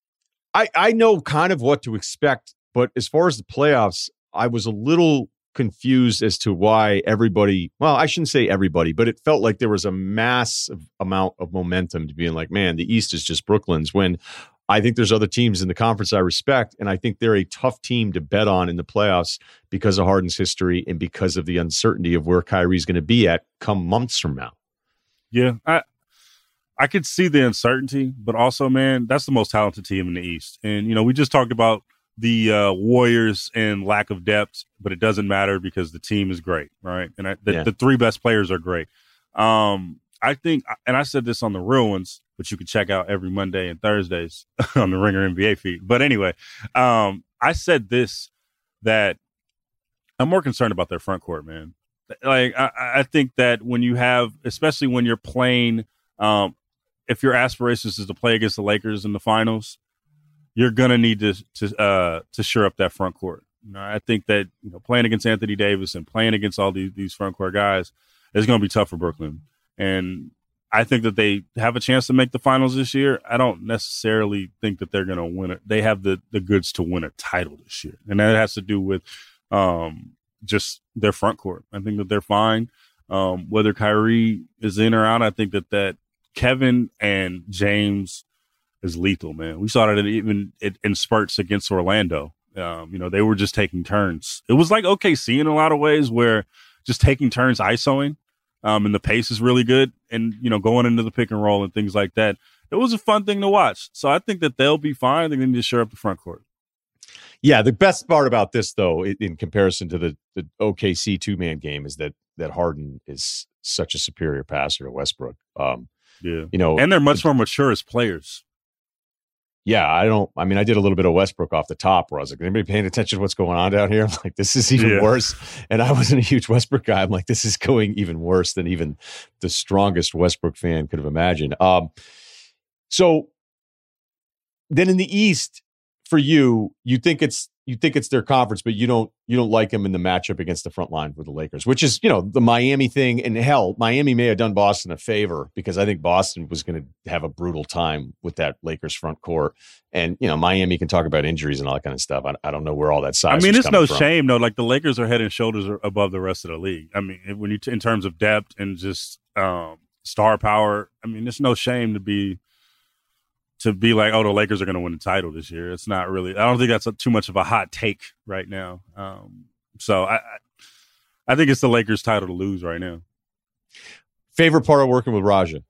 I know kind of what to expect, but as far as the playoffs, I was a little confused as to why everybody, well, I shouldn't say everybody, but it felt like there was a massive amount of momentum to being like, man, the East is just Brooklyn's, when I think there's other teams in the conference I respect, and I think they're a tough team to bet on in the playoffs because of Harden's history and because of the uncertainty of where Kyrie's going to be at come months from now. Yeah, I could see the uncertainty, but also, man, that's the most talented team in the East. And, we just talked about the Warriors and lack of depth, but it doesn't matter because the team is great, right? And the three best players are great. I think, and I said this on the Real Ones, but you can check out every Monday and Thursdays on the Ringer NBA feed. But anyway, I said this, that I'm more concerned about their front court, man. Like, I think that when you have, especially when you're playing, if your aspirations is to play against the Lakers in the finals, you're gonna need to shore up that front court. I think that playing against Anthony Davis and playing against all these front court guys is gonna be tough for Brooklyn. And I think that they have a chance to make the finals this year. I don't necessarily think that they're gonna win it. They have the goods to win a title this year, and that has to do with just their front court. I think that they're fine. Whether Kyrie is in or out, I think that Kevin and James is lethal, man. We saw that even in spurts against Orlando. They were just taking turns. It was like OKC in a lot of ways, where just taking turns isoing, and the pace is really good, and going into the pick and roll and things like that. It was a fun thing to watch. So I think that they'll be fine. They need to shore up the front court. Yeah, the best part about this, though, in comparison to the OKC two-man game, is that Harden is such a superior passer to Westbrook. And they're much more mature as players. Yeah, I did a little bit of Westbrook off the top, where I was like, anybody paying attention to what's going on down here? I'm like, this is even worse. And I wasn't a huge Westbrook guy. I'm like, this is going even worse than even the strongest Westbrook fan could have imagined. So then in the East, for you think it's their conference, but you don't like them in the matchup against the front line with the Lakers, which is, the Miami thing. And hell, Miami may have done Boston a favor, because I think Boston was going to have a brutal time with that Lakers front court. And, Miami can talk about injuries and all that kind of stuff. I don't know where all that size is it's no from. shame, though. Like, the Lakers are head and shoulders above the rest of the league. I mean, when in terms of depth and just star power, it's no shame to be like, oh, the Lakers are going to win the title this year. It's not really. I don't think that's too much of a hot take right now. So I think it's the Lakers' title to lose right now. Favorite part of working with Raja?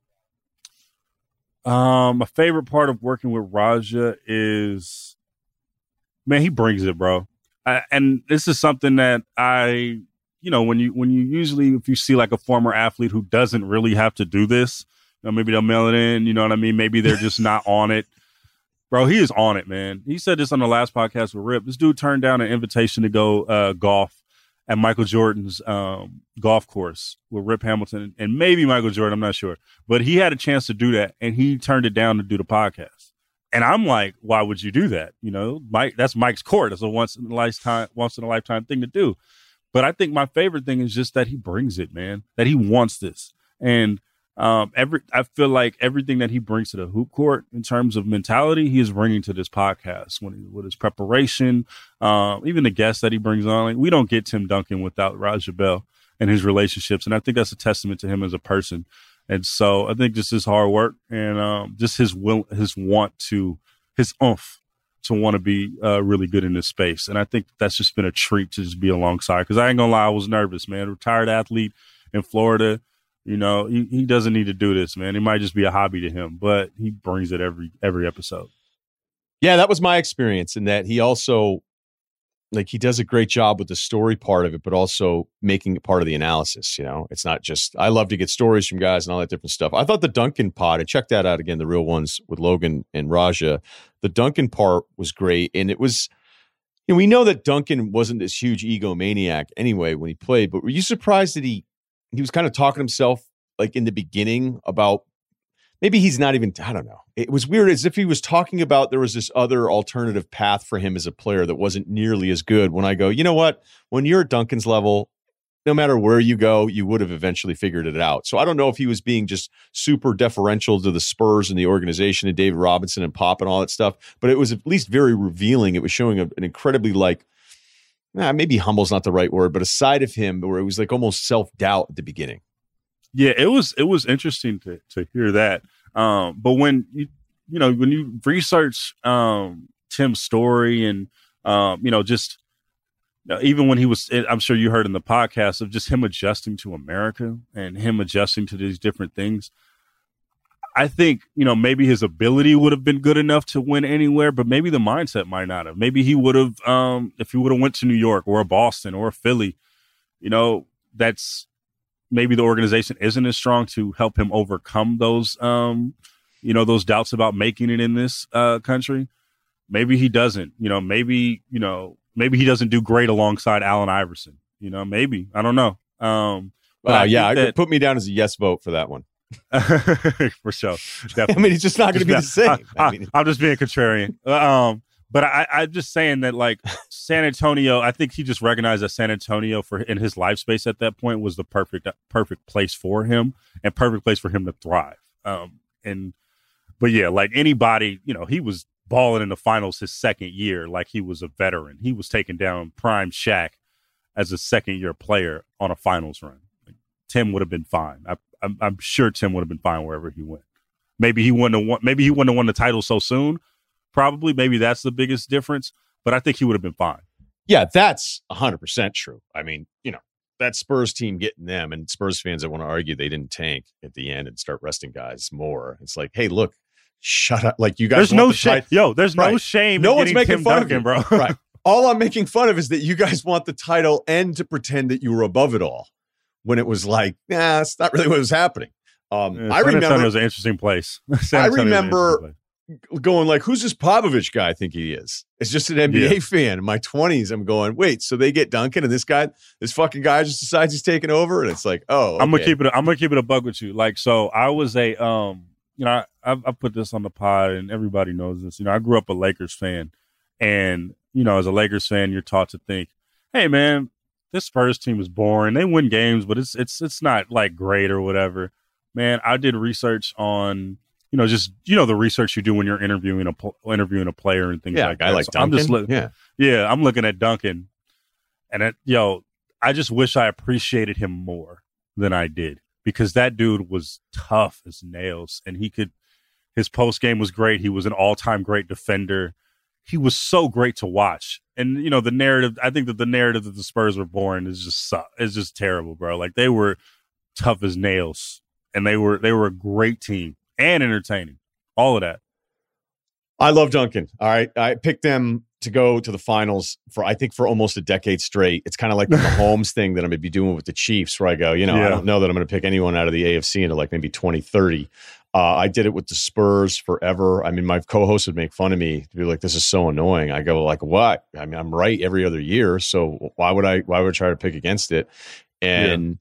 My favorite part of working with Raja is, man, he brings it, bro. And this is something that when you usually, if you see like a former athlete who doesn't really have to do this, maybe they'll mail it in, you know what I mean? Maybe they're just not on it. Bro, he is on it, man. He said this on the last podcast with Rip. This dude turned down an invitation to go golf at Michael Jordan's golf course with Rip Hamilton and maybe Michael Jordan, I'm not sure. But he had a chance to do that, and he turned it down to do the podcast. And I'm like, why would you do that? Mike, that's Mike's court. That's a once in a lifetime thing to do. But I think my favorite thing is just that he brings it, man, that he wants this. And I feel like everything that he brings to the hoop court in terms of mentality, he is bringing to this podcast with his preparation, even the guests that he brings on. Like, we don't get Tim Duncan without Raja Bell and his relationships. And I think that's a testament to him as a person. And so I think just his hard work and just his oomph to want to be really good in this space. And I think that's just been a treat to just be alongside, because I ain't gonna lie, I was nervous, man. Retired athlete in Florida, you know, he doesn't need to do this, man. It might just be a hobby to him, but he brings it every episode. Yeah, that was my experience, in that he also, like, he does a great job with the story part of it, but also making it part of the analysis. You know, it's not just, I love to get stories from guys and all that different stuff. I thought the Duncan pod, and check that out again, the Real Ones with Logan and Raja. The Duncan part was great. And it was, you know, we know that Duncan wasn't this huge egomaniac anyway when he played, but were you surprised that he was kind of talking to himself, like, in the beginning about, maybe he's not even, I don't know. It was weird, as if he was talking about there was this other alternative path for him as a player that wasn't nearly as good. When I go, you know what? When you're at Duncan's level, no matter where you go, you would have eventually figured it out. So I don't know if he was being just super deferential to the Spurs and the organization and David Robinson and Pop and all that stuff, but it was at least very revealing. It was showing an incredibly, like, maybe humble's not the right word, but a side of him where it was like almost self-doubt at the beginning. Yeah, it was interesting to hear that. But when when you research Tim's story and just even when he was, I'm sure you heard in the podcast of just him adjusting to America and him adjusting to these different things. I think, maybe his ability would have been good enough to win anywhere, but maybe the mindset might not have. Maybe he would have, if he would have went to New York or Boston or Philly, that's maybe the organization isn't as strong to help him overcome those, those doubts about making it in this country. Maybe he doesn't, maybe he doesn't do great alongside Allen Iverson, maybe, I don't know. Put me down as a yes vote for that one. For sure. Definitely. I mean, he's just not going to be the same. I'm just being contrarian. But I'm just saying that, like, San Antonio, I think he just recognized that San Antonio in his life space at that point was the perfect place for him and perfect place for him to thrive. But yeah, like anybody, he was balling in the finals his second year, like he was a veteran. He was taking down prime Shaq as a second-year player on a finals run. Like, Tim would have been fine. I'm sure Tim would have been fine wherever he went. Maybe he wouldn't have won the title so soon. Probably, maybe that's the biggest difference. But I think he would have been fine. Yeah, that's 100% true. I mean, that Spurs team getting them, and Spurs fans that want to argue they didn't tank at the end and start resting guys more. It's like, hey, look, shut up. Like, you guys, there's no shame. There's no shame. No one's making Tim fun Duncan, of you, bro. Right. All I'm making fun of is that you guys want the title and to pretend that you were above it all, when it was like, that's not really what was happening. I remember it was an interesting place. I remember going like, who's this Popovich guy I think he is? It's just an NBA fan. In my 20s, I'm going, wait, so they get Duncan and this fucking guy just decides he's taking over? And it's like, oh, okay. I'm gonna keep it a bug with you. Like, so I was I put this on the pod and everybody knows this. I grew up a Lakers fan, and as a Lakers fan, you're taught to think, hey man, this Spurs team is boring. They win games, but it's not like great or whatever. Man, I did research on, the research you do when you're interviewing a player and things like that. Like Duncan. I'm looking at Duncan, and I just wish I appreciated him more than I did, because that dude was tough as nails, and his post game was great. He was an all-time great defender. He was so great to watch. And, the narrative, I think that the narrative that the Spurs were boring is just terrible, bro. Like, they were tough as nails, and they were a great team and entertaining. All of that. I love Duncan. All right. I picked them to go to the finals for almost a decade straight. It's kind of like the Mahomes thing that I'm going to be doing with the Chiefs, where I go, I don't know that I'm going to pick anyone out of the AFC into like maybe 2030. I did it with the Spurs forever. I mean, my co-host would make fun of me to be like, this is so annoying. I go, like, what? I mean, I'm right every other year. So why would I try to pick against it? And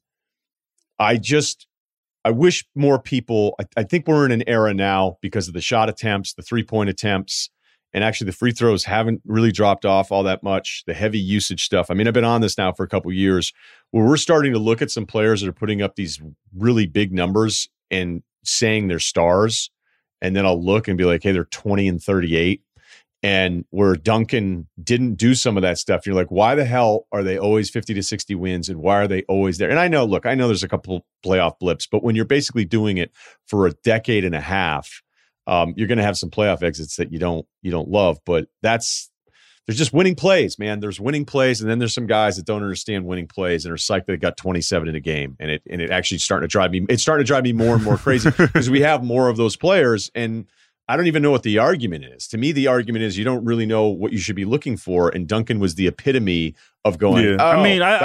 I wish more people, I think we're in an era now because of the shot attempts, the 3-point attempts, and actually the free throws haven't really dropped off all that much, the heavy usage stuff. I mean, I've been on this now for a couple of years, where we're starting to look at some players that are putting up these really big numbers and saying they're stars. And then I'll look and be like, hey, they're 20 and 38. And where Duncan didn't do some of that stuff, you're like, why the hell are they always 50 to 60 wins? And why are they always there? And I know there's a couple playoff blips, but when you're basically doing it for a decade and a half, You're going to have some playoff exits that you don't love, but there's just winning plays, man. There's winning plays, and then there's some guys that don't understand winning plays and are psyched that they got 27 in a game, and it actually starting to drive me more and more crazy because we have more of those players, and I don't even know what the argument is. To me, the argument is you don't really know what you should be looking for, and Duncan was the epitome of going. Yeah. Oh,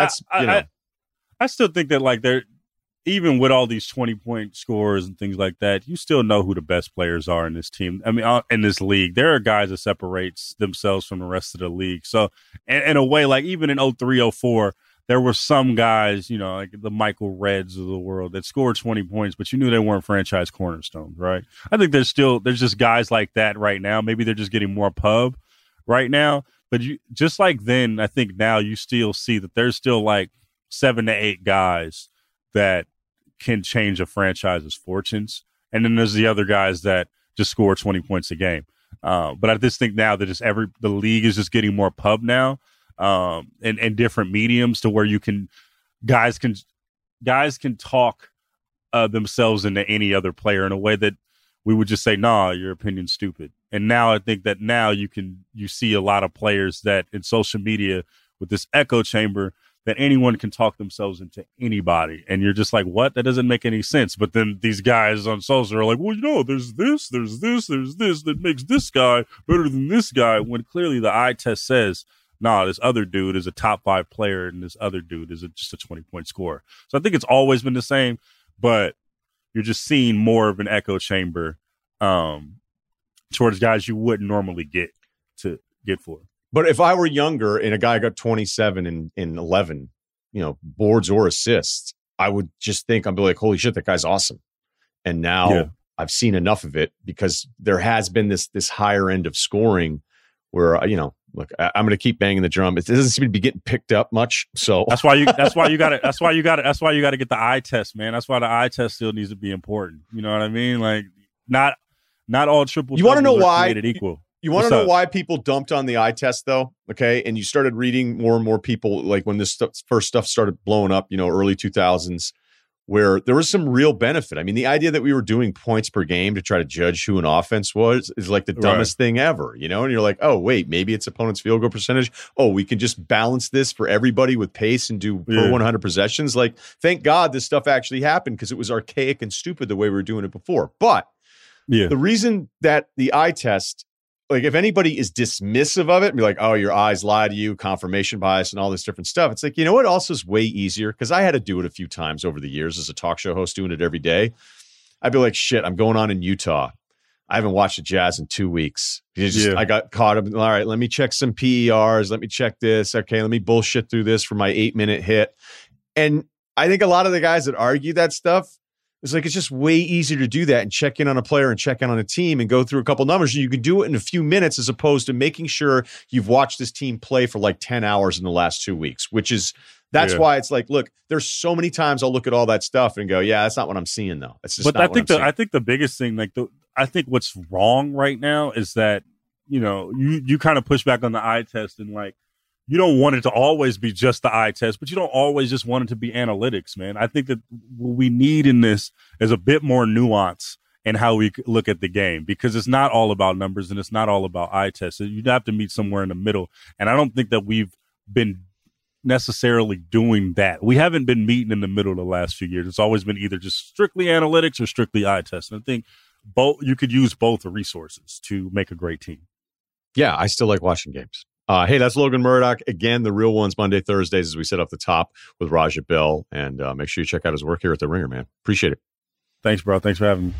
I still think that like they're. Even with all these 20-point scores and things like that, you still know who the best players are in this team. I mean, in this league, there are guys that separates themselves from the rest of the league. So in a way, like even in 03, 04, there were some guys, you know, like the Michael Reds of the world that scored 20 points, but you knew they weren't franchise cornerstones, right? I think there's just guys like that right now. Maybe they're just getting more pub right now. But just like then, I think now you still see that there's still like 7 to 8 guys that can change a franchise's fortunes. And then there's the other guys that just score 20 points a game. But I just think now that the league is just getting more pub now, and different mediums to where guys can talk themselves into any other player in a way that we would just say, nah, your opinion's stupid. And now I think that now you see a lot of players that in social media with this echo chamber that anyone can talk themselves into anybody. And you're just like, what? That doesn't make any sense. But then these guys on social are like, well, you know, there's this that makes this guy better than this guy. When clearly the eye test says, nah, this other dude is a top 5 player and this other dude is just a 20-point scorer. So I think it's always been the same, but you're just seeing more of an echo chamber towards guys you wouldn't normally get for. But if I were younger and a guy got 27 in 11, you know, boards or assists, I would just think, I'd be like, holy shit, that guy's awesome. And now I've seen enough of it because there has been this higher end of scoring where, you know, look, I'm going to keep banging the drum. It doesn't seem to be getting picked up much. So that's why you got to get the eye test, man. That's why the eye test still needs to be important. You know what I mean? Like not all triple. You want to know why? Equal. You want to know why people dumped on the eye test, though? Okay. And you started reading more and more people, like when this first stuff started blowing up, you know, early 2000s, where there was some real benefit. I mean, the idea that we were doing points per game to try to judge who an offense is like the dumbest thing ever, you know? And you're like, oh, wait, maybe it's opponent's field goal percentage. Oh, we can just balance this for everybody with pace and do per 100 possessions. Like, thank God this stuff actually happened because it was archaic and stupid the way we were doing it before. But the reason that the eye test, like if anybody is dismissive of it and be like, oh, your eyes lie to you, confirmation bias and all this different stuff. It's like, you know what also is way easier? Because I had to do it a few times over the years as a talk show host doing it every day. I'd be like, shit, I'm going on in Utah. I haven't watched the Jazz in 2 weeks. I got caught up. All right, let me check some PERs. Let me check this. Okay, let me bullshit through this for my 8-minute hit. And I think a lot of the guys that argue that stuff, it's like, it's just way easier to do that and check in on a player and check in on a team and go through a couple numbers. You can do it in a few minutes as opposed to making sure you've watched this team play for like 10 hours in the last 2 weeks, that's why it's like, look, there's so many times I'll look at all that stuff and go, yeah, that's not what I'm seeing though. It's just I think the biggest thing, I think what's wrong right now is that, you know, you kind of push back on the eye test and like, you don't want it to always be just the eye test, but you don't always just want it to be analytics, man. I think that what we need in this is a bit more nuance in how we look at the game because it's not all about numbers and it's not all about eye tests. You'd have to meet somewhere in the middle. And I don't think that we've been necessarily doing that. We haven't been meeting in the middle the last few years. It's always been either just strictly analytics or strictly eye tests. And I think you could use both resources to make a great team. Yeah, I still like watching games. Hey, that's Logan Murdock. Again, the real ones Monday, Thursdays, as we said off the top with Raja Bell. And make sure you check out his work here at The Ringer, man. Appreciate it. Thanks, bro. Thanks for having me.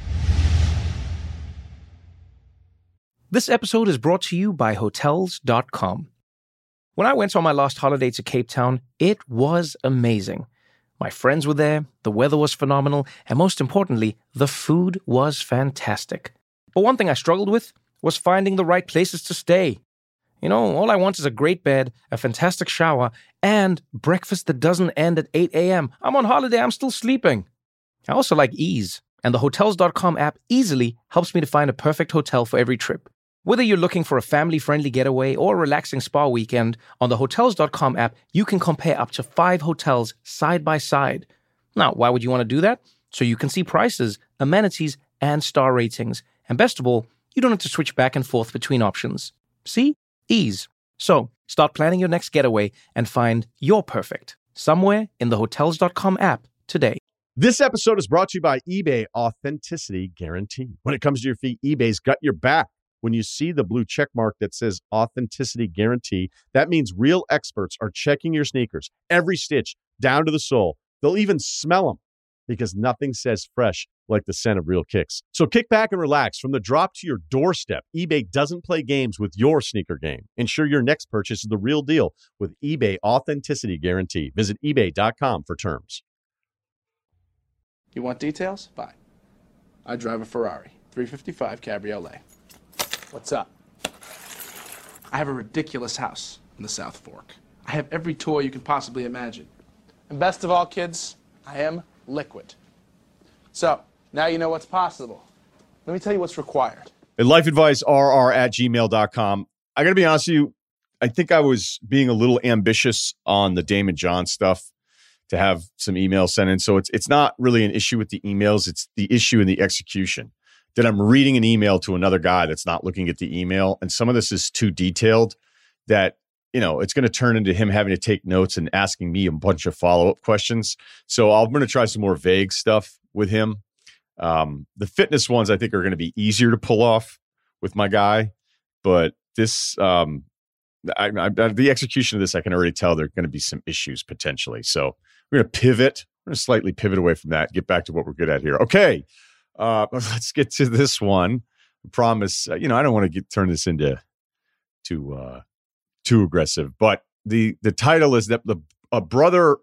This episode is brought to you by Hotels.com. When I went on my last holiday to Cape Town, it was amazing. My friends were there, the weather was phenomenal, and most importantly, the food was fantastic. But one thing I struggled with was finding the right places to stay. You know, all I want is a great bed, a fantastic shower, and breakfast that doesn't end at 8 a.m. I'm on holiday, I'm still sleeping. I also like ease, and the Hotels.com app easily helps me to find a perfect hotel for every trip. Whether you're looking for a family-friendly getaway or a relaxing spa weekend, on the Hotels.com app, you can compare up to 5 hotels side by side. Now, why would you want to do that? So you can see prices, amenities, and star ratings, And best of all, you don't have to switch back and forth between options. See? Ease. So, start planning your next getaway and find your perfect somewhere in the Hotels.com app today. This episode is brought to you by eBay Authenticity Guarantee. When it comes to your fee, eBay's got your back. When you see the blue check mark that says Authenticity Guarantee, that means real experts are checking your sneakers, every stitch, down to the sole. They'll even smell them, because nothing says fresh like the scent of real kicks. So kick back and relax. From the drop to your doorstep, eBay doesn't play games with your sneaker game. Ensure your next purchase is the real deal with eBay Authenticity Guarantee. Visit ebay.com for terms. You want details? Fine. I drive a Ferrari 355 Cabriolet. What's up? I have a ridiculous house in the South Fork. I have every toy you can possibly imagine. And best of all, kids, I am liquid. So, now you know what's possible. Let me tell you what's required. LifeAdviceRR@gmail.com. I got to be honest with you. I think I was being a little ambitious on the Damon John stuff to have some emails sent in. So it's not really an issue with the emails. It's the issue in the execution. That I'm reading an email to another guy that's not looking at the email. And some of this is too detailed that, you know, it's going to turn into him having to take notes and asking me a bunch of follow-up questions. So I'm going to try some more vague stuff with him. The fitness ones I think are going to be easier to pull off with my guy. But this, the execution of this, I can already tell there are going to be some issues potentially. So we're going to pivot. We're going to slightly pivot away from that, get back to what we're good at here. Okay. Let's get to this one. I promise, I don't want to turn this into too aggressive, but the title is that the brother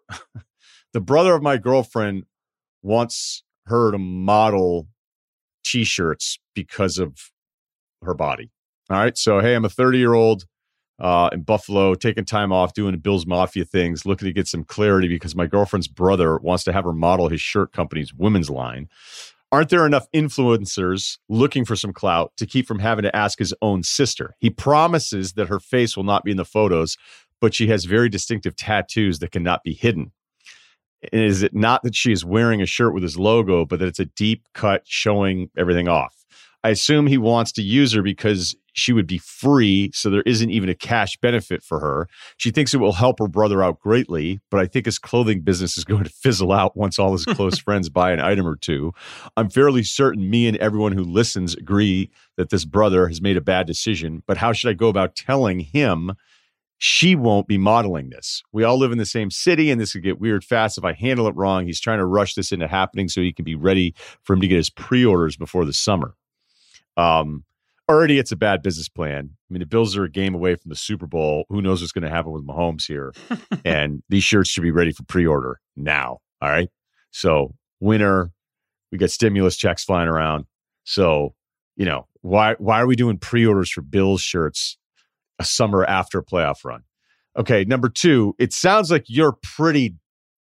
of my girlfriend wants her to model T-shirts because of her body. All right. So, hey, I'm a 30-year-old in Buffalo, taking time off, doing Bill's Mafia things, looking to get some clarity because my girlfriend's brother wants to have her model his shirt company's women's line. Aren't there enough influencers looking for some clout to keep from having to ask his own sister? He promises that her face will not be in the photos, but she has very distinctive tattoos that cannot be hidden. And is it not that she is wearing a shirt with his logo, but that it's a deep cut showing everything off? I assume he wants to use her because she would be free, so there isn't even a cash benefit for her. She thinks it will help her brother out greatly, but I think his clothing business is going to fizzle out once all his close friends buy an item or two. I'm fairly certain me and everyone who listens agree that this brother has made a bad decision, but how should I go about telling him she won't be modeling this? We all live in the same city, and this could get weird fast if I handle it wrong. He's trying to rush this into happening so he can be ready for him to get his pre-orders before the summer. Already it's a bad business plan. I mean, the Bills are a game away from the Super Bowl. Who knows what's going to happen with Mahomes here? And these shirts should be ready for pre-order now. All right. So winter, we got stimulus checks flying around. So, why are we doing pre-orders for Bills shirts a summer after a playoff run? Okay. Number two, it sounds like you're pretty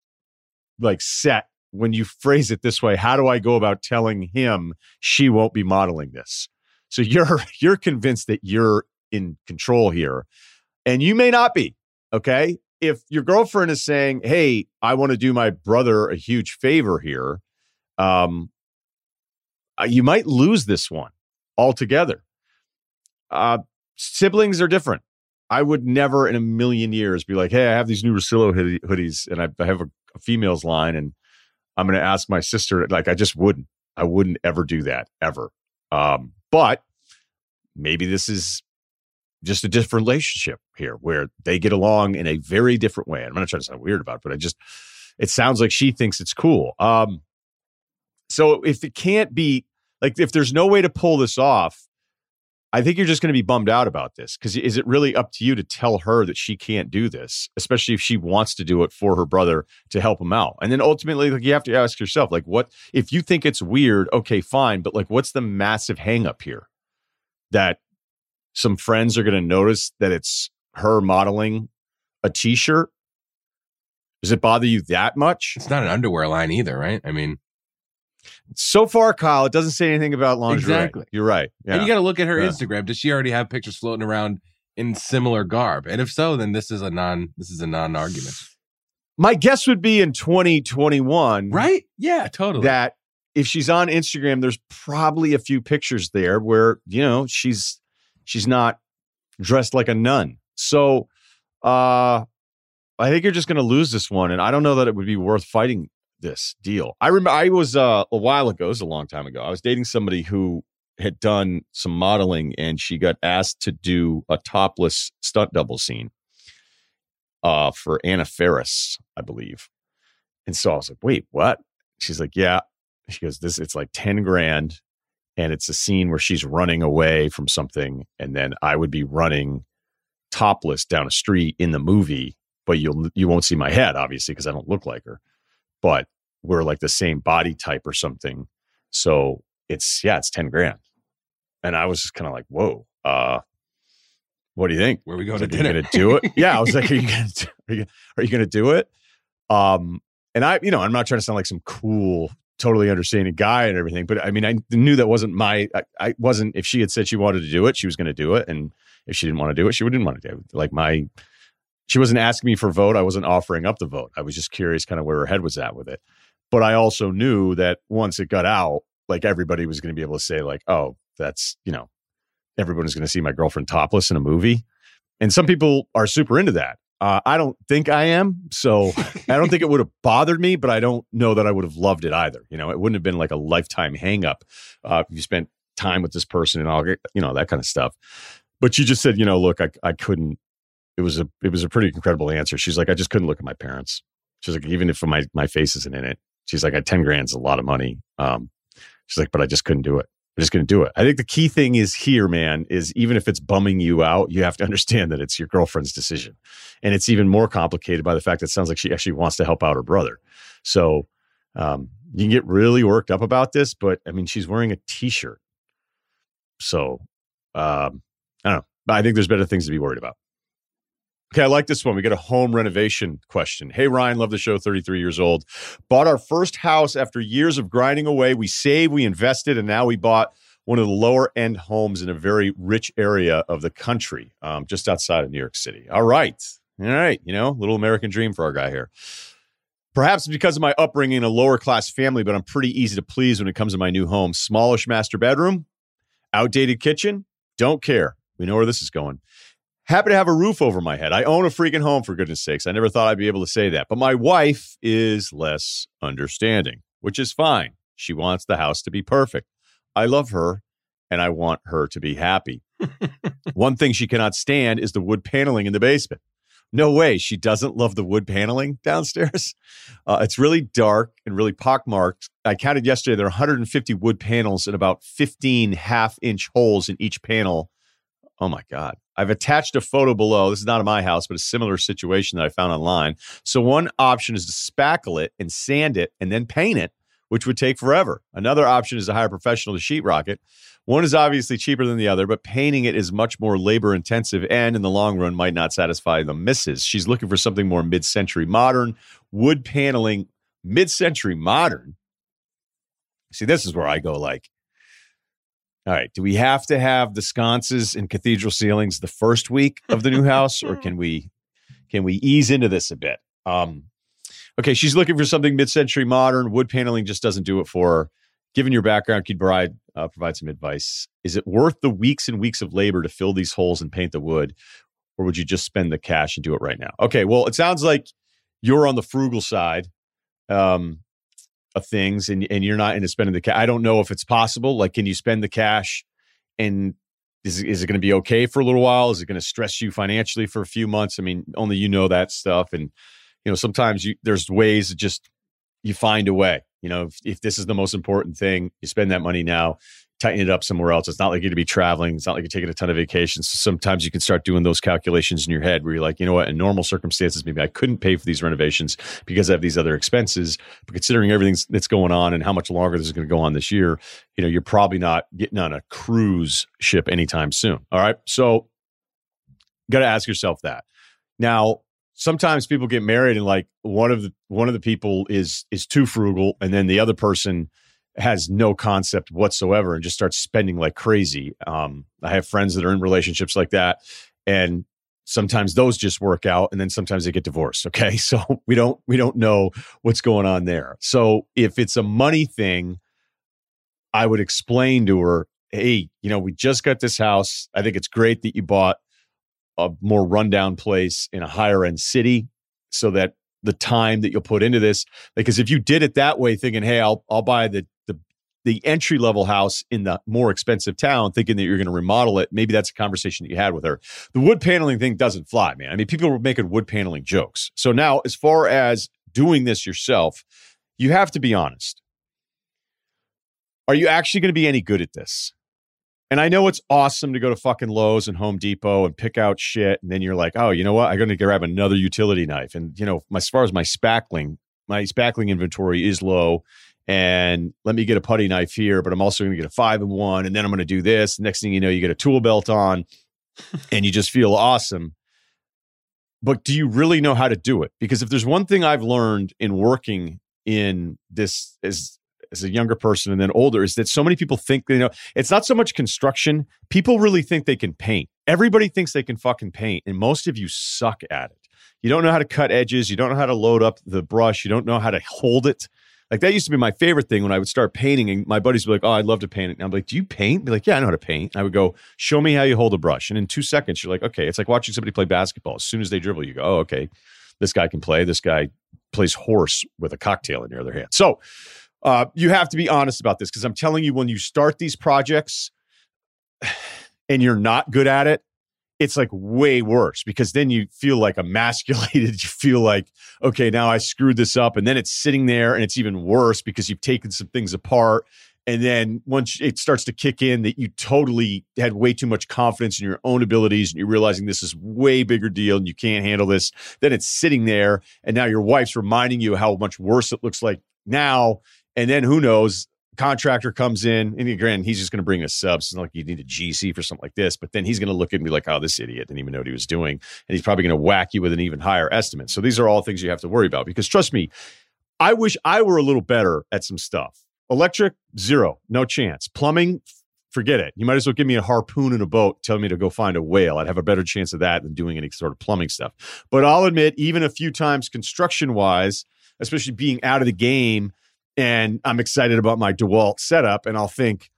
set when you phrase it this way. How do I go about telling him she won't be modeling this? So you're convinced that you're in control here, and you may not be. Okay. If your girlfriend is saying, hey, I want to do my brother a huge favor here, you might lose this one altogether. Siblings are different. I would never in a million years be like, hey, I have these new Rosillo hoodies and I have a female's line and I'm going to ask my sister. I just wouldn't. I wouldn't ever do that, ever. But maybe this is just a different relationship here where they get along in a very different way. I'm not trying to sound weird about it, but it sounds like she thinks it's cool. So if it can't be, if there's no way to pull this off, I think you're just going to be bummed out about this, because is it really up to you to tell her that she can't do this, especially if she wants to do it for her brother to help him out? And then ultimately, you have to ask yourself, what if you think it's weird? Okay, fine. But what's the massive hang up here that some friends are going to notice that it's her modeling a T-shirt? Does it bother you that much? It's not an underwear line either, right? I mean, so far, Kyle, it doesn't say anything about lingerie. Exactly. You're right. Yeah. And you got to look at her Instagram. Does she already have pictures floating around in similar garb? And if so, then this is a non-argument. My guess would be in 2021. Right? Yeah, totally. That if she's on Instagram, there's probably a few pictures there where, you know, she's not dressed like a nun. So I think you're just going to lose this one. And I don't know that it would be worth fighting this deal. I remember I was a while ago, it was a long time ago. I was dating somebody who had done some modeling, and she got asked to do a topless stunt double scene for Anna Faris, I believe. And so I was like, wait, what? She's like, yeah. She goes, it's like 10 grand. And it's a scene where she's running away from something. And then I would be running topless down a street in the movie, but you won't see my head, obviously, because I don't look like her. But we're like the same body type or something. So it's 10 grand. And I was just kind of like, whoa, what do you think? Where are we going to dinner? Are you going to do it? Yeah. I was like, are you going to do it? And I'm not trying to sound like some cool, totally understanding guy and everything, but I mean, I knew that wasn't I wasn't, if she had said she wanted to do it, she was going to do it. And if she didn't want to do it, she didn't want to do it. She wasn't asking me for a vote. I wasn't offering up the vote. I was just curious kind of where her head was at with it. But I also knew that once it got out, like everybody was going to be able to say like, oh, that's, you know, everyone's going to see my girlfriend topless in a movie. And some people are super into that. I don't think I am. So I don't think it would have bothered me, but I don't know that I would have loved it either. You know, it wouldn't have been like a lifetime hang up. If you spent time with this person and all, you know, that kind of stuff. But she just said, you know, look, I couldn't, it was a pretty incredible answer. She's like, I just couldn't look at my parents. She's like, even if my face isn't in it, she's like, 10 grand's a lot of money. She's like, but I just couldn't do it. I'm just going to do it. I think the key thing is here, man, is even if it's bumming you out, you have to understand that it's your girlfriend's decision. And it's even more complicated by the fact that it sounds like she actually wants to help out her brother. So you can get really worked up about this, but I mean, she's wearing a t-shirt. So I don't know. I think there's better things to be worried about. Okay, I like this one. We got a home renovation question. Hey, Ryan, love the show, 33 years old. Bought our first house after years of grinding away. We saved, we invested, and now we bought one of the lower-end homes in a very rich area of the country, just outside of New York City. All right. You know, little American dream for our guy here. Perhaps because of my upbringing in a lower-class family, but I'm pretty easy to please when it comes to my new home. Smallish master bedroom, outdated kitchen, don't care. We know where this is going. Happy to have a roof over my head. I own a freaking home, for goodness sakes. I never thought I'd be able to say that. But my wife is less understanding, which is fine. She wants the house to be perfect. I love her, and I want her to be happy. One thing she cannot stand is the wood paneling in the basement. No way. She doesn't love the wood paneling downstairs. It's really dark and really pockmarked. I counted yesterday, there are 150 wood panels and about 15 half-inch holes in each panel. Oh, my God. I've attached a photo below. This is not in my house, but a similar situation that I found online. So one option is to spackle it and sand it and then paint it, which would take forever. Another option is to hire a professional to sheetrock it. One is obviously cheaper than the other, but painting it is much more labor intensive and in the long run might not satisfy the missus. She's looking for something more mid-century modern. Wood paneling, mid-century modern. See, this is where I go like, all right, do we have to have the sconces and cathedral ceilings the first week of the new house, or can we ease into this a bit? Okay, she's looking for something mid-century modern. Wood paneling just doesn't do it for her. Given your background, could you provide some advice? Is it worth the weeks and weeks of labor to fill these holes and paint the wood, or would you just spend the cash and do it right now? Okay, well, it sounds like you're on the frugal side of things, and you're not into spending the cash. I don't know if it's possible. Like, can you spend the cash, and is it going to be okay for a little while? Is it going to stress you financially for a few months? I mean, only you know that stuff. And, you know, sometimes there's ways to just, you find a way. You know, if this is the most important thing, you spend that money now, tighten it up somewhere else. It's not like you're going to be traveling. It's not like you're taking a ton of vacations. So sometimes you can start doing those calculations in your head where you're like, you know what, in normal circumstances, maybe I couldn't pay for these renovations because I have these other expenses. But considering everything that's going on and how much longer this is going to go on this year, you know, you're probably not getting on a cruise ship anytime soon. All right. So got to ask yourself that. Now, sometimes people get married and like one of the people is too frugal, and then the other person has no concept whatsoever and just starts spending like crazy. I have friends that are in relationships like that, and sometimes those just work out, and then sometimes they get divorced. Okay, so we don't know what's going on there. So if it's a money thing, I would explain to her, hey, we just got this house. I think it's great that you bought a more rundown place in a higher end city so that the time that you'll put into this, because if you did it that way thinking, hey, I'll buy the entry level house in the more expensive town thinking that you're going to remodel it, maybe that's a conversation that you had with her. The wood paneling thing doesn't fly, man. I mean, people were making wood paneling jokes. So now as far as doing this yourself, you have to be honest. Are you actually going to be any good at this? And I know it's awesome to go to fucking Lowe's and Home Depot and pick out shit. And then you're like, oh, you know what? I'm going to grab another utility knife. And, as far as my spackling inventory is low. And let me get a putty knife here, but I'm also going to get a 5-in-1. And then I'm going to do this. Next thing you know, you get a tool belt on and you just feel awesome. But do you really know how to do it? Because if there's one thing I've learned in working in this as a younger person and then older, is that so many people think, it's not so much construction. People really think they can paint. Everybody thinks they can fucking paint. And most of you suck at it. You don't know how to cut edges. You don't know how to load up the brush. You don't know how to hold it. Like that used to be my favorite thing when I would start painting and my buddies would be like, oh, I'd love to paint it. And I'm like, do you paint? Be like, yeah, I know how to paint. And I would go, show me how you hold a brush. And in 2 seconds, you're like, okay, it's like watching somebody play basketball. As soon as they dribble, you go, oh, okay, this guy can play. This guy plays horse with a cocktail in your other hand. So you have to be honest about this, because I'm telling you, when you start these projects and you're not good at it, it's like way worse, because then you feel like emasculated. You feel like, okay, now I screwed this up. And then it's sitting there and it's even worse because you've taken some things apart. And then once it starts to kick in that you totally had way too much confidence in your own abilities and you're realizing this is way bigger deal and you can't handle this, then it's sitting there. And now your wife's reminding you how much worse it looks like now. And then who knows, contractor comes in and again, he's just going to bring a sub. It's not like you need a GC for something like this, but then he's going to look at me like, oh, this idiot didn't even know what he was doing. And he's probably going to whack you with an even higher estimate. So these are all things you have to worry about, because trust me, I wish I were a little better at some stuff. Electric, zero, no chance. Plumbing, forget it. You might as well give me a harpoon in a boat, tell me to go find a whale. I'd have a better chance of that than doing any sort of plumbing stuff. But I'll admit, even a few times construction-wise, especially being out of the game, and I'm excited about my DeWalt setup, and I'll think,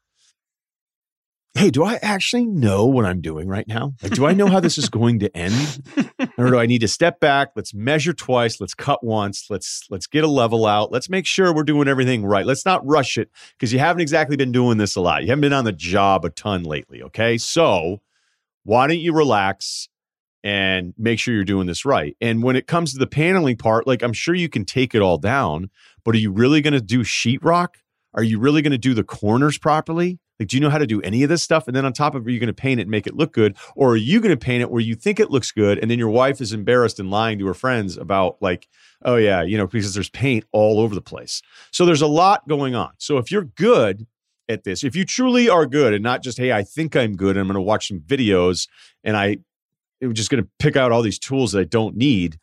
hey, do I actually know what I'm doing right now? Like, do I know how this is going to end? Or do I need to step back? Let's measure twice. Let's cut once. Let's get a level out. Let's make sure we're doing everything right. Let's not rush it, because you haven't exactly been doing this a lot. You haven't been on the job a ton lately, okay? So why don't you relax and make sure you're doing this right? And when it comes to the paneling part, like, I'm sure you can take it all down, but are you really going to do sheetrock? Are you really going to do the corners properly? Like, do you know how to do any of this stuff? And then on top of it, are you going to paint it and make it look good? Or are you going to paint it where you think it looks good, and then your wife is embarrassed and lying to her friends about, like, oh yeah, because there's paint all over the place. So there's a lot going on. So if you're good at this, if you truly are good and not just, hey, I think I'm good and I'm going to watch some videos and I'm just going to pick out all these tools that I don't need,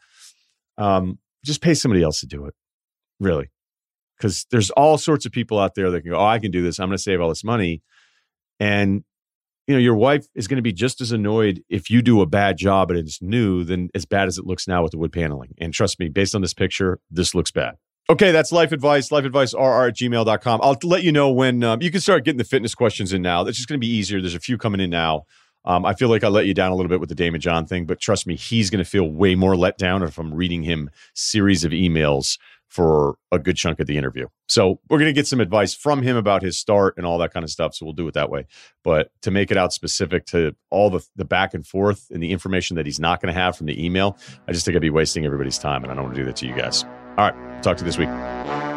just pay somebody else to do it. Really. Because there's all sorts of people out there that can go, oh, I can do this. I'm going to save all this money. And, your wife is going to be just as annoyed if you do a bad job and it's new than as bad as it looks now with the wood paneling. And trust me, based on this picture, this looks bad. Okay, that's Life Advice, lifeadvicerr@gmail.com. I'll let you know when you can start getting the fitness questions in now. That's just going to be easier. There's a few coming in now. I feel like I let you down a little bit with the Damon John thing, but trust me, he's going to feel way more let down if I'm reading him series of emails for a good chunk of the interview. So we're going to get some advice from him about his start and all that kind of stuff. So we'll do it that way. But to make it out specific to all the back and forth and the information that he's not going to have from the email, I just think I'd be wasting everybody's time, and I don't want to do that to you guys. All right. Talk to you this week.